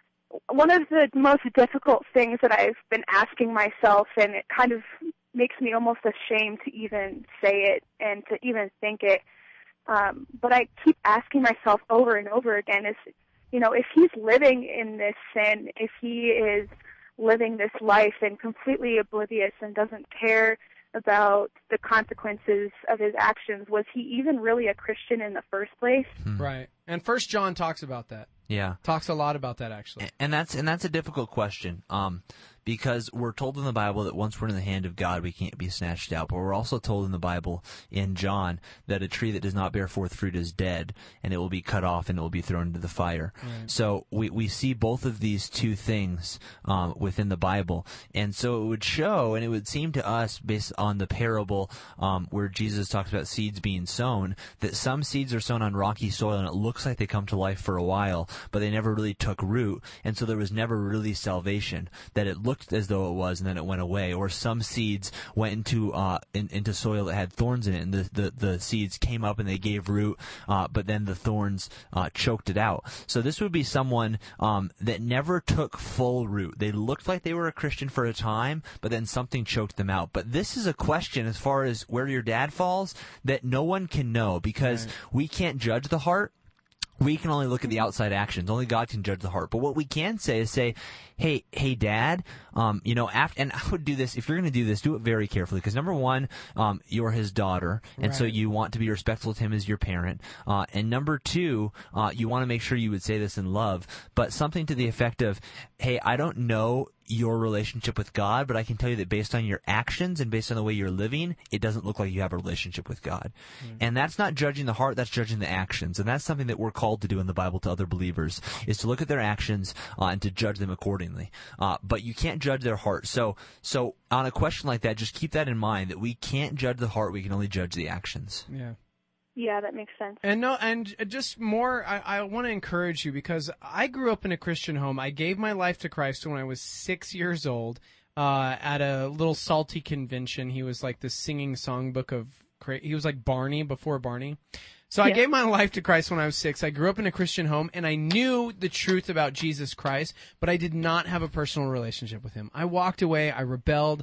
One of the most difficult things that I've been asking myself, and it kind of makes me almost ashamed to even say it and to even think it, um, but I keep asking myself over and over again is, you know, if he's living in this sin, if he is living this life and completely oblivious and doesn't care about the consequences of his actions, was he even really a Christian in the first place? Hmm. Right. And First John talks about that. Yeah. Talks a lot about that, actually. And that's and that's a difficult question, um, because we're told in the Bible that once we're in the hand of God, we can't be snatched out. But we're also told in the Bible, in John, that a tree that does not bear forth fruit is dead, and it will be cut off, and it will be thrown into the fire. Right. So we, we see both of these two things um, within the Bible. And so it would show, and it would seem to us, based on the parable um, where Jesus talks about seeds being sown, that some seeds are sown on rocky soil, and it looks like they come to life for a while, but they never really took root, and so there was never really salvation, that it looked as though it was, and then it went away. Or some seeds went into uh, in, into soil that had thorns in it, and the, the, the seeds came up and they gave root, uh, but then the thorns uh, choked it out. So this would be someone um, that never took full root. They looked like they were a Christian for a time, but then something choked them out. But this is a question as far as where your dad falls that no one can know, because right. we can't judge the heart. We can only look at the outside actions. Only God can judge the heart. But what we can say is say, hey, hey, Dad, um, you know, after, and I would do this, if you're going to do this, do it very carefully. Because number one, um, you're his daughter, and right. so you want to be respectful to him as your parent. Uh, and number two, uh, you want to make sure you would say this in love, but something to the effect of, hey, I don't know your relationship with God, but I can tell you that based on your actions and based on the way you're living, it doesn't look like you have a relationship with God. Mm-hmm. And that's not judging the heart, that's judging the actions. And that's something that we're called to do in the Bible to other believers, is to look at their actions uh, and to judge them accordingly. Uh, but you can't judge their heart. So, so on a question like that, just keep that in mind, that we can't judge the heart, we can only judge the actions. Yeah. Yeah, that makes sense. And no, and just more, I, I want to encourage you, because I grew up in a Christian home. I gave my life to Christ when I was six years old, uh, at a little salty convention. He was like the singing songbook of, he was like Barney before Barney. So I yeah. gave my life to Christ when I was six. I grew up in a Christian home, and I knew the truth about Jesus Christ, but I did not have a personal relationship with him. I walked away. I rebelled.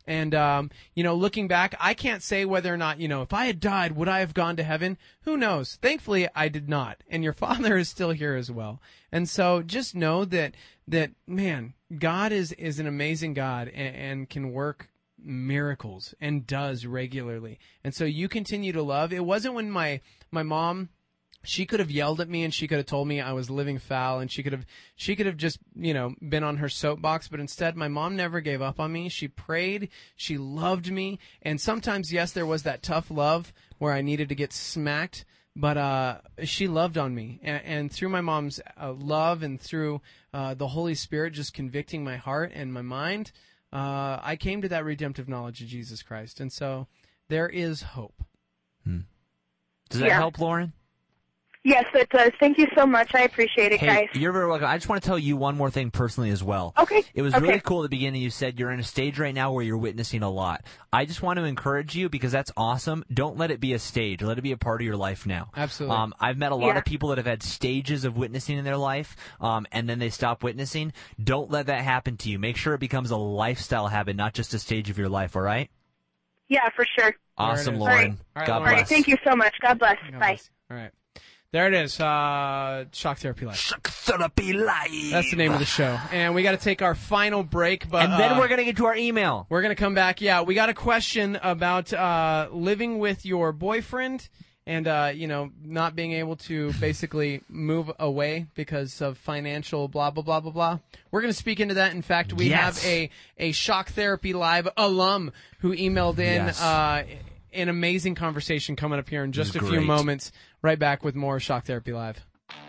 And, um, you know, looking back, I can't say whether or not, you know, if I had died, would I have gone to heaven? Who knows? Thankfully, I did not. And your Father is still here as well. And so just know that, that, man, God is, is an amazing God and, and can work miracles and does regularly. And so you continue to love. It wasn't when my, my mom, she could have yelled at me and she could have told me I was living foul and she could have, she could have just, you know, been on her soapbox. But instead, my mom never gave up on me. She prayed. She loved me. And sometimes, yes, there was that tough love where I needed to get smacked. But uh, she loved on me. And, and through my mom's uh, love and through uh, the Holy Spirit just convicting my heart and my mind, uh, I came to that redemptive knowledge of Jesus Christ. And so there is hope. Hmm. Does that Yeah. help, Lauren? Yes, it does. Thank you so much. I appreciate it, Hey, guys. you're very welcome. I just want to tell you one more thing personally as well. Okay. It was Okay. really cool at the beginning. You said you're in a stage right now where you're witnessing a lot. I just want to encourage you because that's awesome. Don't let it be a stage. Let it be a part of your life now. Absolutely. Um, I've met a lot Yeah. of people that have had stages of witnessing in their life, um, and then they stop witnessing. Don't let that happen to you. Make sure it becomes a lifestyle habit, not just a stage of your life, all right? Yeah, for sure. Awesome, is. Lauren. All right. All right, God Lauren. All right. bless. Thank you so much. God bless. God Bye. bless. All right. There it is. Uh, Shock Therapy Live. Shock Therapy Live. That's the name of the show. And we got to take our final break, but And then uh, we're going to get to our email. we're going to come back. Yeah, we got a question about uh, living with your boyfriend and, uh, you know, not being able to basically move away because of financial blah, blah, blah, blah, blah. We're going to speak into that. In fact, we Yes. have a, a Shock Therapy Live alum who emailed in Yes. uh, an amazing conversation coming up here in just a was few great. moments. Right back with more Shock Therapy Live.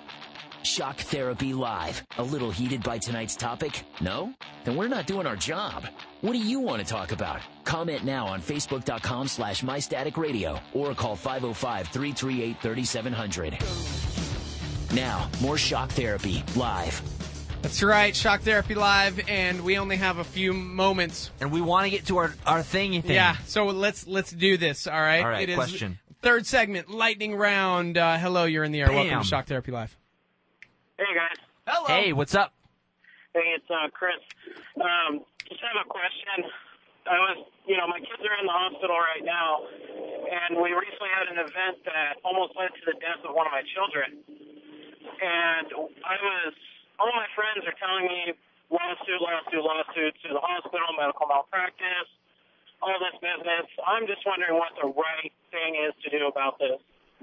Shock Therapy Live. A little heated by tonight's topic? No? Then we're not doing our job. What do you want to talk about? Comment now on Facebook.com slash MyStaticRadio or call five oh five, three three eight, three seven zero zero. Now, more Shock Therapy Live. That's right, Shock Therapy Live, and we only have a few moments. And we want to get to our, our thingy thing. Yeah, so let's let's do this, all right? All right, It is question. Third segment, lightning round. Uh, hello, you're in the air. Bam. Welcome to Shock Therapy Live. Hey guys, Hello. Hey, what's up? hey, it's uh, Chris. Um, just have a question. I was, you know, my kids are in the hospital right now, and we recently had an event that almost led to the death of one of my children. And I was, all my friends are telling me lawsuit, lawsuit, lawsuit to the hospital, medical malpractice, all this business. I'm just wondering what the right thing is to do about this.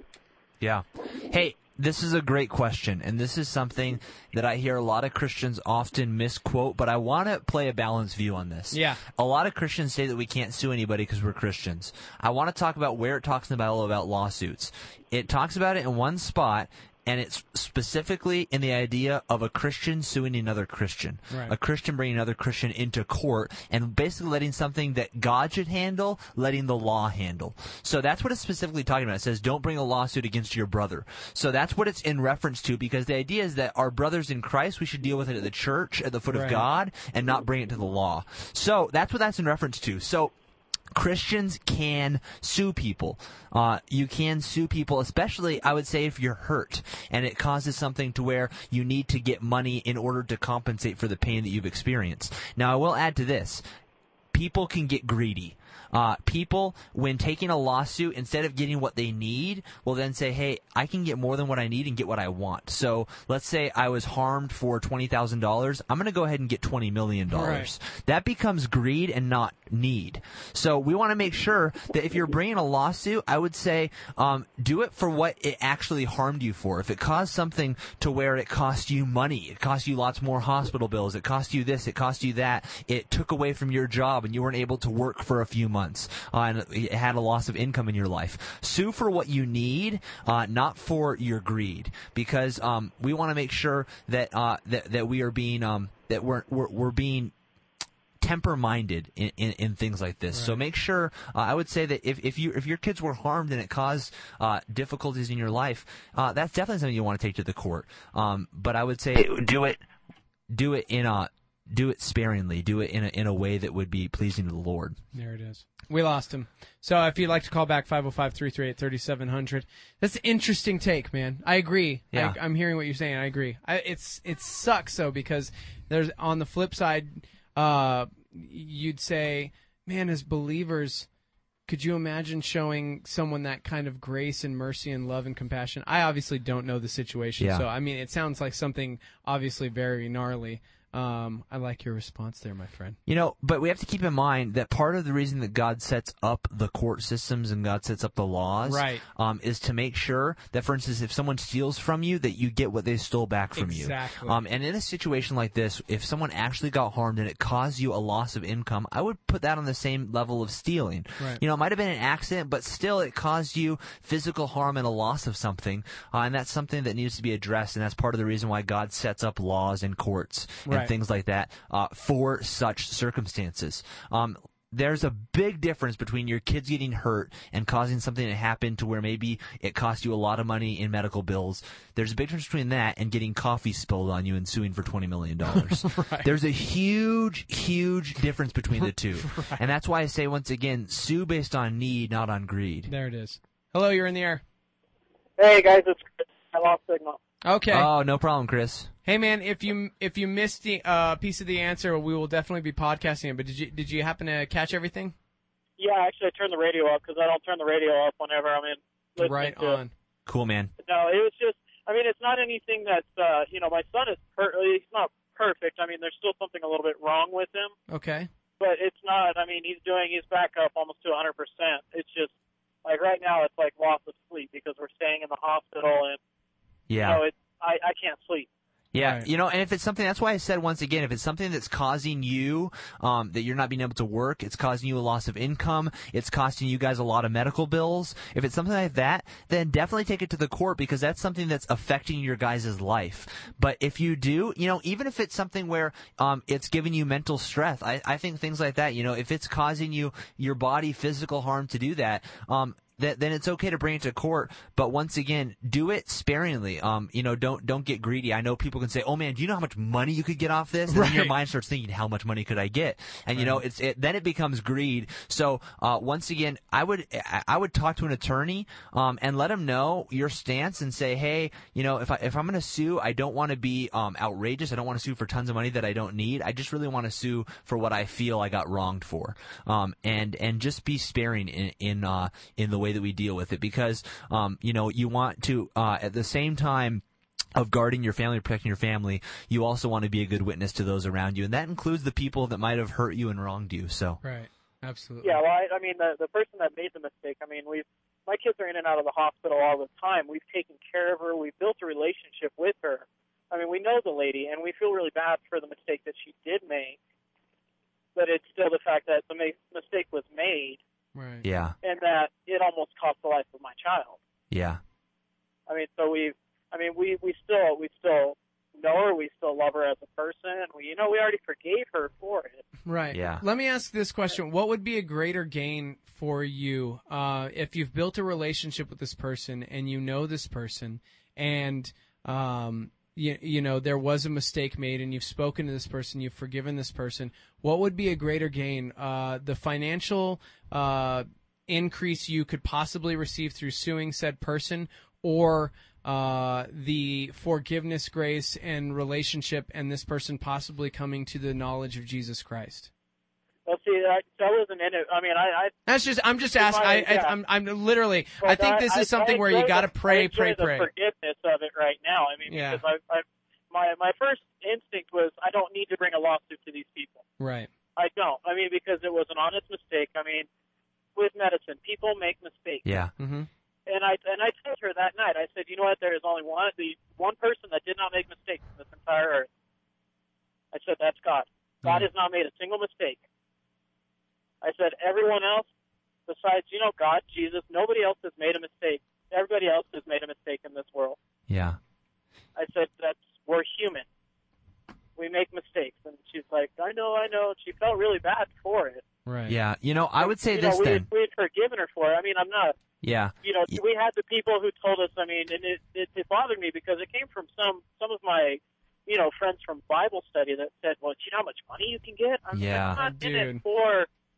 Yeah. Hey, this is a great question, and this is something that I hear a lot of Christians often misquote, but I want to play a balanced view on this. Yeah. A lot of Christians say that we can't sue anybody because we're Christians. I want to talk about where it talks in the Bible about lawsuits. It talks about it in one spot, and it's specifically in the idea of a Christian suing another Christian. Right. A Christian bringing another Christian into court and basically letting something that God should handle, letting the law handle. So that's what it's specifically talking about. It says, don't bring a lawsuit against your brother. So that's what it's in reference to, because the idea is that our brothers in Christ, we should deal with it at the church, at the foot Right. of God, and not bring it to the law. So that's what that's in reference to. So Christians can sue people. Uh, you can sue people, especially, I would say, if you're hurt and it causes something to where you need to get money in order to compensate for the pain that you've experienced. Now, I will add to this. People can get greedy. Uh, people, when taking a lawsuit, instead of getting what they need, will then say, hey, I can get more than what I need and get what I want. So let's say I was harmed for twenty thousand dollars. I'm going to go ahead and get twenty million dollars. Right. That becomes greed and not need. So we want to make sure that if you're bringing a lawsuit, I would say um, do it for what it actually harmed you for. If it caused something to where it cost you money, it cost you lots more hospital bills, it cost you this, it cost you that, it took away from your job and you weren't able to work for a few months, uh, and it had a loss of income in your life. Sue for what you need, uh, not for your greed, because um, we want to make sure that uh, that that we are being um, that we're we're, we're being temper-minded in, in, in things like this. Right. So make sure, uh, I would say that if, if you if your kids were harmed and it caused uh, difficulties in your life, uh, that's definitely something you want to take to the court. Um, but I would say do it do it in a do it sparingly. Do it in a in a way that would be pleasing to the Lord. There it is. We lost him. So if you'd like to call back, five oh five, three three eight, three seven zero zero. That's an interesting take, man. I agree. Yeah. I, I'm hearing what you're saying. I agree. I, it's It sucks, though, because there's on the flip side, uh, you'd say, man, as believers, could you imagine showing someone that kind of grace and mercy and love and compassion? I obviously don't know the situation, Yeah. so I mean, it sounds like something obviously very gnarly. Um, I like your response there, my friend. You know, but we have to keep in mind that part of the reason that God sets up the court systems and God sets up the laws, Right. um, is to make sure that, for instance, if someone steals from you, that you get what they stole back from Exactly. you. Um, and in a situation like this, if someone actually got harmed and it caused you a loss of income, I would put that on the same level of stealing. Right. You know, it might have been an accident, but still it caused you physical harm and a loss of something, uh, and that's something that needs to be addressed, and that's part of the reason why God sets up laws and courts and Right. things like that uh, for such circumstances. Um, there's a big difference between your kids getting hurt and causing something to happen to where maybe it cost you a lot of money in medical bills. There's a big difference between that and getting coffee spilled on you and suing for twenty million dollars. Right. There's a huge, huge difference between the two. Right. And that's why I say, once again, sue based on need, not on greed. There it is. Hello, you're in the air. Hey guys, it's Chris. I lost signal. Okay. Oh, no problem, Chris. Hey man, if you if you missed the uh, piece of the answer, we will definitely be podcasting it. But did you did you happen to catch everything? Yeah, actually, I turned the radio up because I don't turn the radio up whenever I'm in. listening Right to it. on. Cool, man. No, it was just. I mean, it's not anything that's. Uh, you know, my son is. Per- he's not perfect. I mean, there's still something a little bit wrong with him. Okay. But it's not. I mean, he's doing. He's back up almost to one hundred percent. It's just like right now, it's like loss of sleep because we're staying in the hospital and. Yeah. You know, it's. I I can't sleep. Yeah, Right. you know, and if it's something, that's why I said once again, if it's something that's causing you, um, that you're not being able to work, it's causing you a loss of income, it's costing you guys a lot of medical bills, if it's something like that, then definitely take it to the court because that's something that's affecting your guys' life. But if you do, you know, even if it's something where, um, it's giving you mental stress, I, I think things like that, you know, if it's causing you, your body physical harm to do that, um, That, then it's okay to bring it to court, but once again, do it sparingly. Um, you know, don't don't get greedy. I know people can say, "Oh man, do you know how much money you could get off this?" And Right. then your mind starts thinking, "How much money could I get?" And you know, it's it, then it becomes greed. So uh, once again, I would I would talk to an attorney um, and let him know your stance and say, "Hey, you know, if I if I'm going to sue, I don't want to be um, outrageous. I don't want to sue for tons of money that I don't need. I just really want to sue for what I feel I got wronged for." Um, and and just be sparing in in uh, in the way that we deal with it, because um, you know, you want to uh, at the same time of guarding your family, protecting your family, you also want to be a good witness to those around you, and that includes the people that might have hurt you and wronged you. So Right. Absolutely. Yeah, well, I, I mean, the the person that made the mistake. I mean, we've my kids are in and out of the hospital all the time. We've taken care of her. We've built a relationship with her. I mean, we know the lady, and we feel really bad for the mistake that she did make. But it's still the fact that the ma- mistake was made. Right. yeah, And that it almost cost the life of my child. yeah, I mean, so we, I mean, we, we still, we still know her. We still love her as a person. We, you know, we already forgave her for it. Right. Yeah. Let me ask this question. What would be a greater gain for you uh, if you've built a relationship with this person and you know this person and, um, you, you know, there was a mistake made and you've spoken to this person, you've forgiven this person. What would be a greater gain? Uh, the financial uh, increase you could possibly receive through suing said person, or uh, the forgiveness, grace, and relationship, and this person possibly coming to the knowledge of Jesus Christ? Well, see, that, that wasn't in it. I mean, I, I That's just. I'm just asking. I, I, Yeah. I'm. I'm literally. But I think this I, is something I where you enjoy got to the- pray, I enjoy pray, the pray. forgiveness of it right now. I mean, Yeah. because I, I, my my first instinct was I don't need to bring a lawsuit to these people. Right. I don't. I mean, because it was an honest mistake. I mean, with medicine, people make mistakes. yeah, Mm-hmm. And I and I told her that night. I said, you know what? There is only one the one person that did not make mistakes in this entire earth. I said, that's God. God Yeah. has not made a single mistake. I said, everyone else, besides, you know, God, Jesus, nobody else has made a mistake. Everybody else has made a mistake in this world. yeah. I said, that's, we're human. We make mistakes. And she's like, I know, I know. And she felt really bad for it. Right. Yeah, you know, I would say you this know, we, then. we had forgiven her for it. I mean, I'm not, Yeah, you know, Y- we had the people who told us, I mean, and it, it, it bothered me because it came from some, some of my, you know, friends from Bible study that said, well, do you know how much money you can get? I'm, Yeah. I'm not in Dude. it for,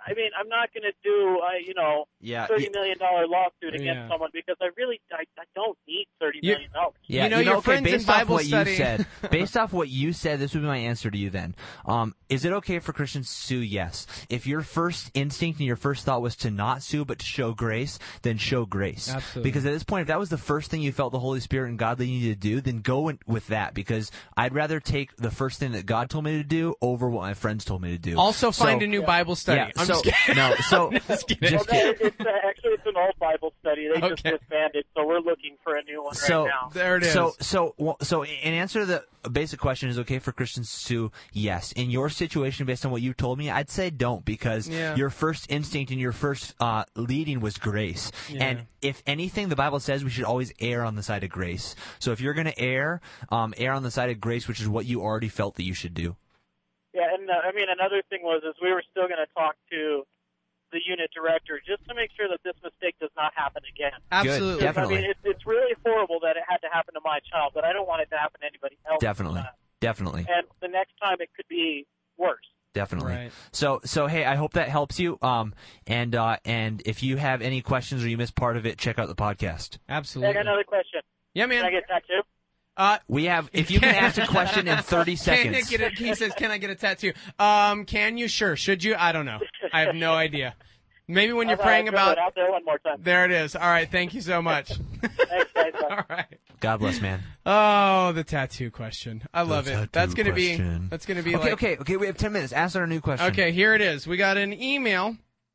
I mean, I'm not going to do, uh, you know, Yeah, thirty yeah. million dollar lawsuit against Yeah. someone because I really, I, I don't need thirty You- million dollars. Yeah, You know, your okay, friends in based off Bible what study- you said, based off what you said, this would be my answer to you then. Um, is it okay for Christians to sue? Yes. If your first instinct and your first thought was to not sue but to show grace, then show grace. Absolutely. Because at this point, if that was the first thing you felt the Holy Spirit and God leading you to do, then go in with that. Because I'd rather take the first thing that God told me to do over what my friends told me to do. Also, So- find a new Bible study. Yeah, I'm so, just kidding. no, so Just kidding. just Well, kidding. it's, uh, actually, it's an old Bible study. They just Okay. disbanded, so we're looking for a new one So right now. There it is. So so well, so in answer to the basic question, is it okay for Christians to sue? Yes. In your situation, based on what you told me, I'd say don't, because Yeah. your first instinct and your first uh, leading was grace. Yeah. And if anything, the Bible says we should always err on the side of grace. So if you're going to err, um, err on the side of grace, which is what you already felt that you should do. Yeah, and uh, I mean, another thing was is we were still going to talk to the unit director just to make sure that this mistake does not happen again. Absolutely. Good. Definitely. I mean, it's, it's really horrible that it had to happen to my child, but I don't want it to happen to anybody else. Definitely. Definitely. And the next time it could be worse. Definitely. Right. So, so hey, I hope that helps you. Um, and uh, and if you have any questions or you missed part of it, check out the podcast. Hey, I Absolutely. got another question. Yeah, man. Can I get a tattoo? Uh, We have, if you can ask a question in thirty Can I seconds. get a, he says, "Can I get a tattoo?" Um, can you? Sure. Should you? I don't know. I have no idea. Maybe when you're All right, praying throw about. it out there one more time. There it is. All right. Thank you so much. Thanks, guys. Bye. All right. God bless, man. Oh, the tattoo question. I love it. tattoo That's gonna question. be. That's gonna be Okay, like. okay, okay. We have ten minutes. Ask our new question. Okay, here it is. We got an email.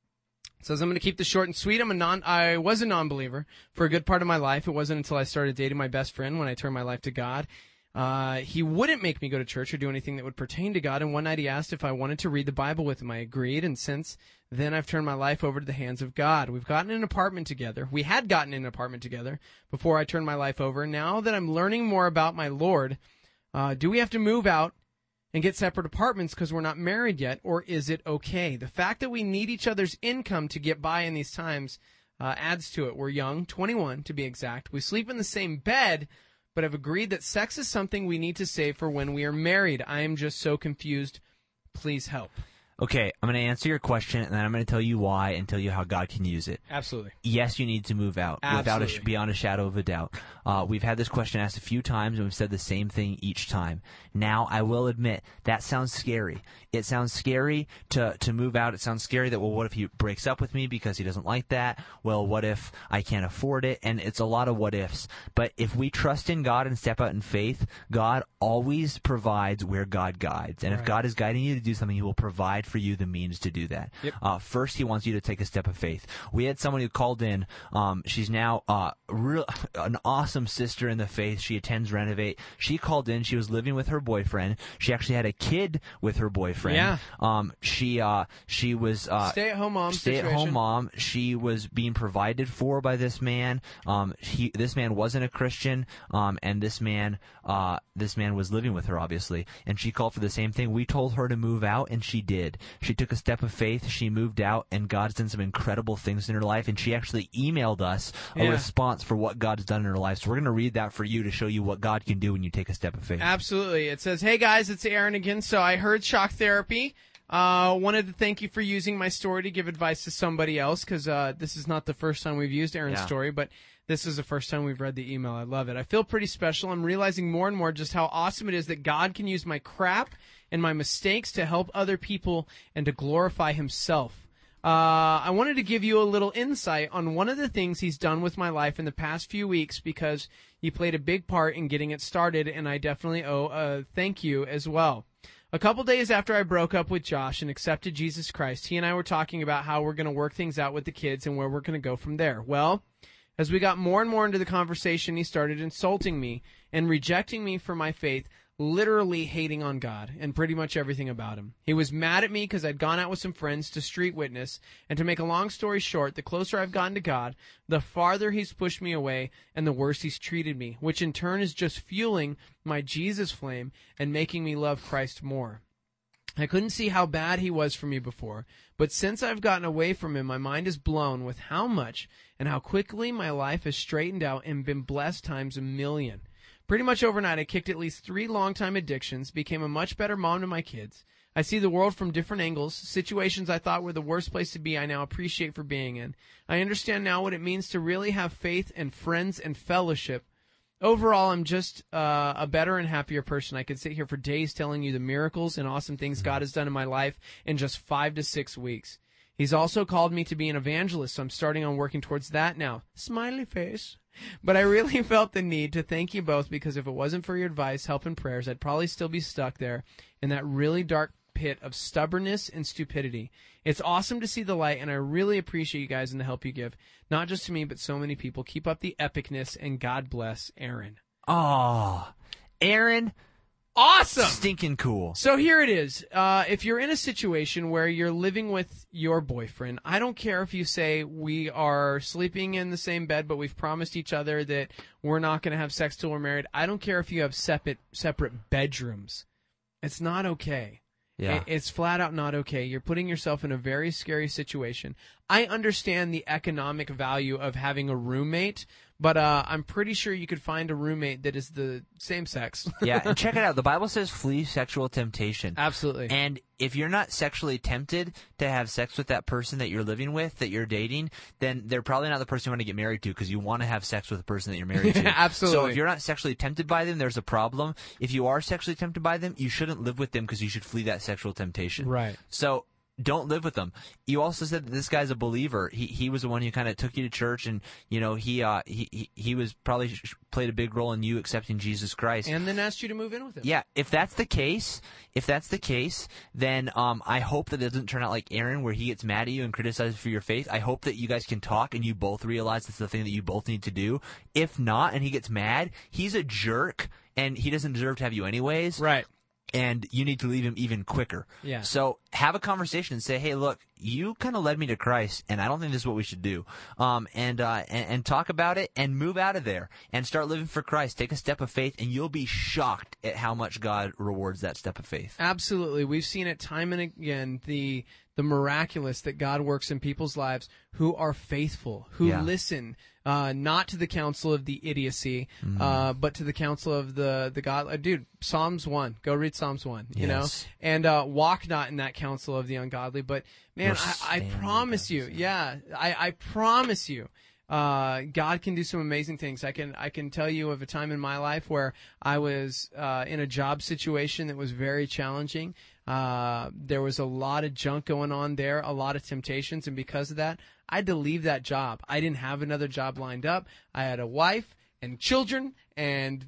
It says I'm going to keep this short and sweet. I'm a non. I was a non-believer for a good part of my life. It wasn't until I started dating my best friend when I turned my life to God. Uh, he wouldn't make me go to church or do anything that would pertain to God. And one night he asked if I wanted to read the Bible with him. I agreed, and since then I've turned my life over to the hands of God. We've gotten an apartment together. We had gotten an apartment together before I turned my life over. Now that I'm learning more about my Lord, uh, do we have to move out and get separate apartments because we're not married yet, or is it okay? The fact that we need each other's income to get by in these times uh, adds to it. We're young, twenty-one to be exact. We sleep in the same bed, but have agreed that sex is something we need to save for when we are married. I am just so confused. Please help. Okay, I'm going to answer your question, and then I'm going to tell you why and tell you how God can use it. Absolutely. Yes, you need to move out without a, Absolutely. beyond a shadow of a doubt. Uh, we've had this question asked a few times, and we've said the same thing each time. Now, I will admit that sounds scary. It sounds scary to to move out. It sounds scary that, well, what if he breaks up with me because he doesn't like that? Well, what if I can't afford it? And it's a lot of what ifs. But if we trust in God and step out in faith, God always provides where God guides. And if Right. God is guiding you to do something, He will provide for you the means to do that. Yep. Uh, first, He wants you to take a step of faith. We had someone who called in. Um, she's now uh, real, an awesome sister in the faith. She attends Renovate. She called in. She was living with her boyfriend. She actually had a kid with her boyfriend. Yeah. Um, she uh, she was uh, Stay-at-home mom Stay-at-home situation. mom. She was being provided for by this man. Um, he this man wasn't a Christian. Um, and this man uh, this man was living with her, obviously. And she called for the same thing. We told her to move out, and she did. She took a step of faith. She moved out, and God's done some incredible things in her life. And she actually emailed us a Yeah. response for what God's done in her life. So we're going to read that for you to show you what God can do when you take a step of faith. Absolutely. It says, "Hey guys, it's Aaron again. So I heard shock therapy. Uh, wanted to thank you for using my story to give advice to somebody else, because uh, this is not the first time we've used Aaron's Yeah. story, but this is the first time we've read the email. I love it. I feel pretty special. I'm realizing more and more just how awesome it is that God can use my crap and my mistakes to help other people and to glorify Himself. Uh, I wanted to give you a little insight on one of the things He's done with my life in the past few weeks, because you played a big part in getting it started, and I definitely owe a thank you as well. A couple days after I broke up with Josh and accepted Jesus Christ, he and I were talking about how we're going to work things out with the kids and where we're going to go from there. Well, as we got more and more into the conversation, he started insulting me and rejecting me for my faith, literally hating on God and pretty much everything about Him. He was mad at me because I'd gone out with some friends to street witness, and to make a long story short, the closer I've gotten to God, the farther He's pushed me away and the worse He's treated me, which in turn is just fueling my Jesus flame and making me love Christ more. I couldn't see how bad He was for me before, but since I've gotten away from Him, my mind is blown with how much and how quickly my life has straightened out and been blessed times a million. Pretty much overnight, I kicked at least three long-time addictions, became a much better mom to my kids. I see the world from different angles. Situations I thought were the worst place to be, I now appreciate for being in. I understand now what it means to really have faith and friends and fellowship. Overall, I'm just uh, a better and happier person. I could sit here for days telling you the miracles and awesome things God has done in my life in just five to six weeks. He's also called me to be an evangelist, so I'm starting on working towards that now. Smiley face. But I really felt the need to thank you both, because if it wasn't for your advice, help, and prayers, I'd probably still be stuck there in that really dark pit of stubbornness and stupidity. It's awesome to see the light, and I really appreciate you guys and the help you give. Not just to me, but so many people. Keep up the epicness, and God bless, Aaron. Oh, Aaron. Awesome! Stinking cool. So here it is. Uh, if you're in a situation where you're living with your boyfriend, I don't care if you say we are sleeping in the same bed, but we've promised each other that we're not going to have sex till we're married. I don't care if you have separate separate bedrooms. It's not okay. Yeah. It's flat out not okay. You're putting yourself in a very scary situation. I understand the economic value of having a roommate, but uh, I'm pretty sure you could find a roommate that is the same sex. Yeah, and check it out. The Bible says flee sexual temptation. Absolutely. And if you're not sexually tempted to have sex with that person that you're living with, that you're dating, then they're probably not the person you want to get married to, because you want to have sex with the person that you're married to. Absolutely. So if you're not sexually tempted by them, there's a problem. If you are sexually tempted by them, you shouldn't live with them, because you should flee that sexual temptation. Right. So don't live with them. You also said that this guy's a believer. He he was the one who kind of took you to church, and you know he uh he he, he was probably sh- played a big role in you accepting Jesus Christ. And then asked you to move in with him. Yeah, if that's the case, if that's the case, then um I hope that it doesn't turn out like Aaron, where he gets mad at you and criticizes for your faith. I hope that you guys can talk and you both realize it's the thing that you both need to do. If not, and he gets mad, he's a jerk and he doesn't deserve to have you anyways. Right. And you need to leave him even quicker. Yeah. So have a conversation and say, hey, look, you kind of led me to Christ, and I don't think this is what we should do. Um, and, uh, and, and talk about it and move out of there and start living for Christ. Take a step of faith, and you'll be shocked at how much God rewards that step of faith. Absolutely. We've seen it time and again, the the miraculous that God works in people's lives who are faithful, who Yeah. listen, uh, not to the counsel of the idiocy, Mm. uh, but to the counsel of the, the God. Uh, dude, Psalms one. Go read Psalms one, you Yes. know? And uh, walk not in that counsel of the ungodly. But, man, Nor I, I stand in promise the you, yeah, I, I promise you, uh, God can do some amazing things. I can I can tell you of a time in my life where I was uh, in a job situation that was very challenging. Uh, there was a lot of junk going on there, a lot of temptations, and because of that, I had to leave that job. I didn't have another job lined up. I had a wife and children, and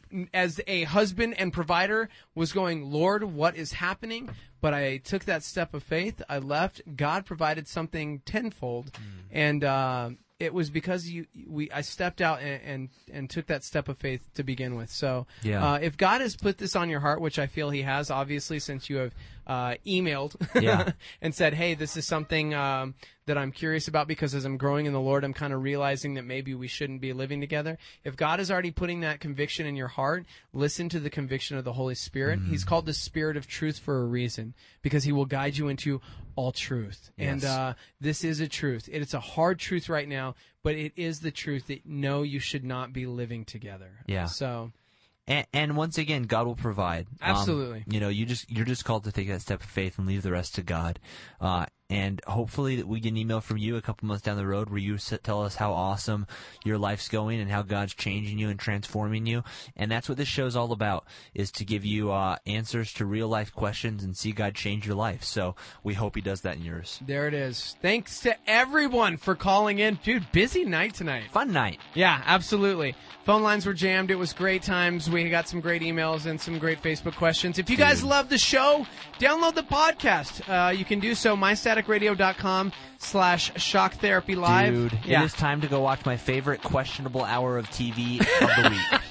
as a husband and provider was going, Lord, what is happening? But I took that step of faith. I left. God provided something tenfold, mm. and uh, it was because you we I stepped out and, and and took that step of faith to begin with. So Yeah. uh, if God has put this on your heart, which I feel He has, obviously, since you have uh, emailed Yeah. and said, hey, this is something um, that I'm curious about, because as I'm growing in the Lord, I'm kind of realizing that maybe we shouldn't be living together. If God is already putting that conviction in your heart, listen to the conviction of the Holy Spirit. Mm-hmm. He's called the Spirit of truth for a reason, because He will guide you into all truth. Yes. And uh, this is a truth. It's a hard truth right now, but it is the truth that, no, you should not be living together. Yeah. So... And, and once again, God will provide. Absolutely. Um, you know, you just you're just called to take that step of faith and leave the rest to God. Uh, and hopefully that we get an email from you a couple months down the road where you sit, tell us how awesome your life's going and how God's changing you and transforming you. And that's what this show's all about, is to give you uh, answers to real life questions and see God change your life. So we hope He does that in yours. There it is. Thanks to everyone for calling in. Dude, busy night tonight. Fun night. Yeah, absolutely. Phone lines were jammed. It was great times. We got some great emails and some great Facebook questions. If you Dude. guys love the show, download the podcast. Uh, you can do so, my static radio dot com slash shock therapy live. Dude, yeah. it is time to go watch my favorite questionable hour of T V of the week.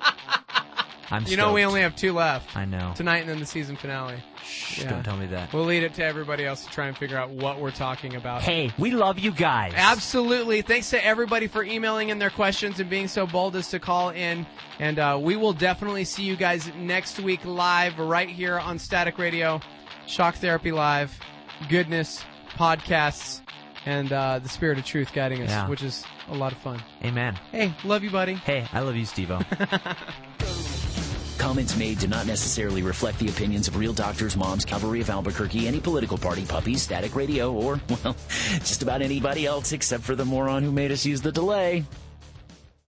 I'm You know stoked. we only have two left. I know. Tonight and then the season finale. Shh, Yeah. don't tell me that. We'll lead it to everybody else to try and figure out what we're talking about. Hey, we love you guys. Absolutely. Thanks to everybody for emailing in their questions and being so bold as to call in. And uh, we will definitely see you guys next week live right here on Static Radio, Shock Therapy Live, goodness, podcasts, and uh, the Spirit of Truth guiding us, Yeah. which is a lot of fun. Amen. Hey, love you, buddy. Hey, I love you, Steve-O. Comments made do not necessarily reflect the opinions of Real Doctors, Moms, Cavalry of Albuquerque, any political party, Puppies, Static Radio, or, well, just about anybody else except for the moron who made us use the delay.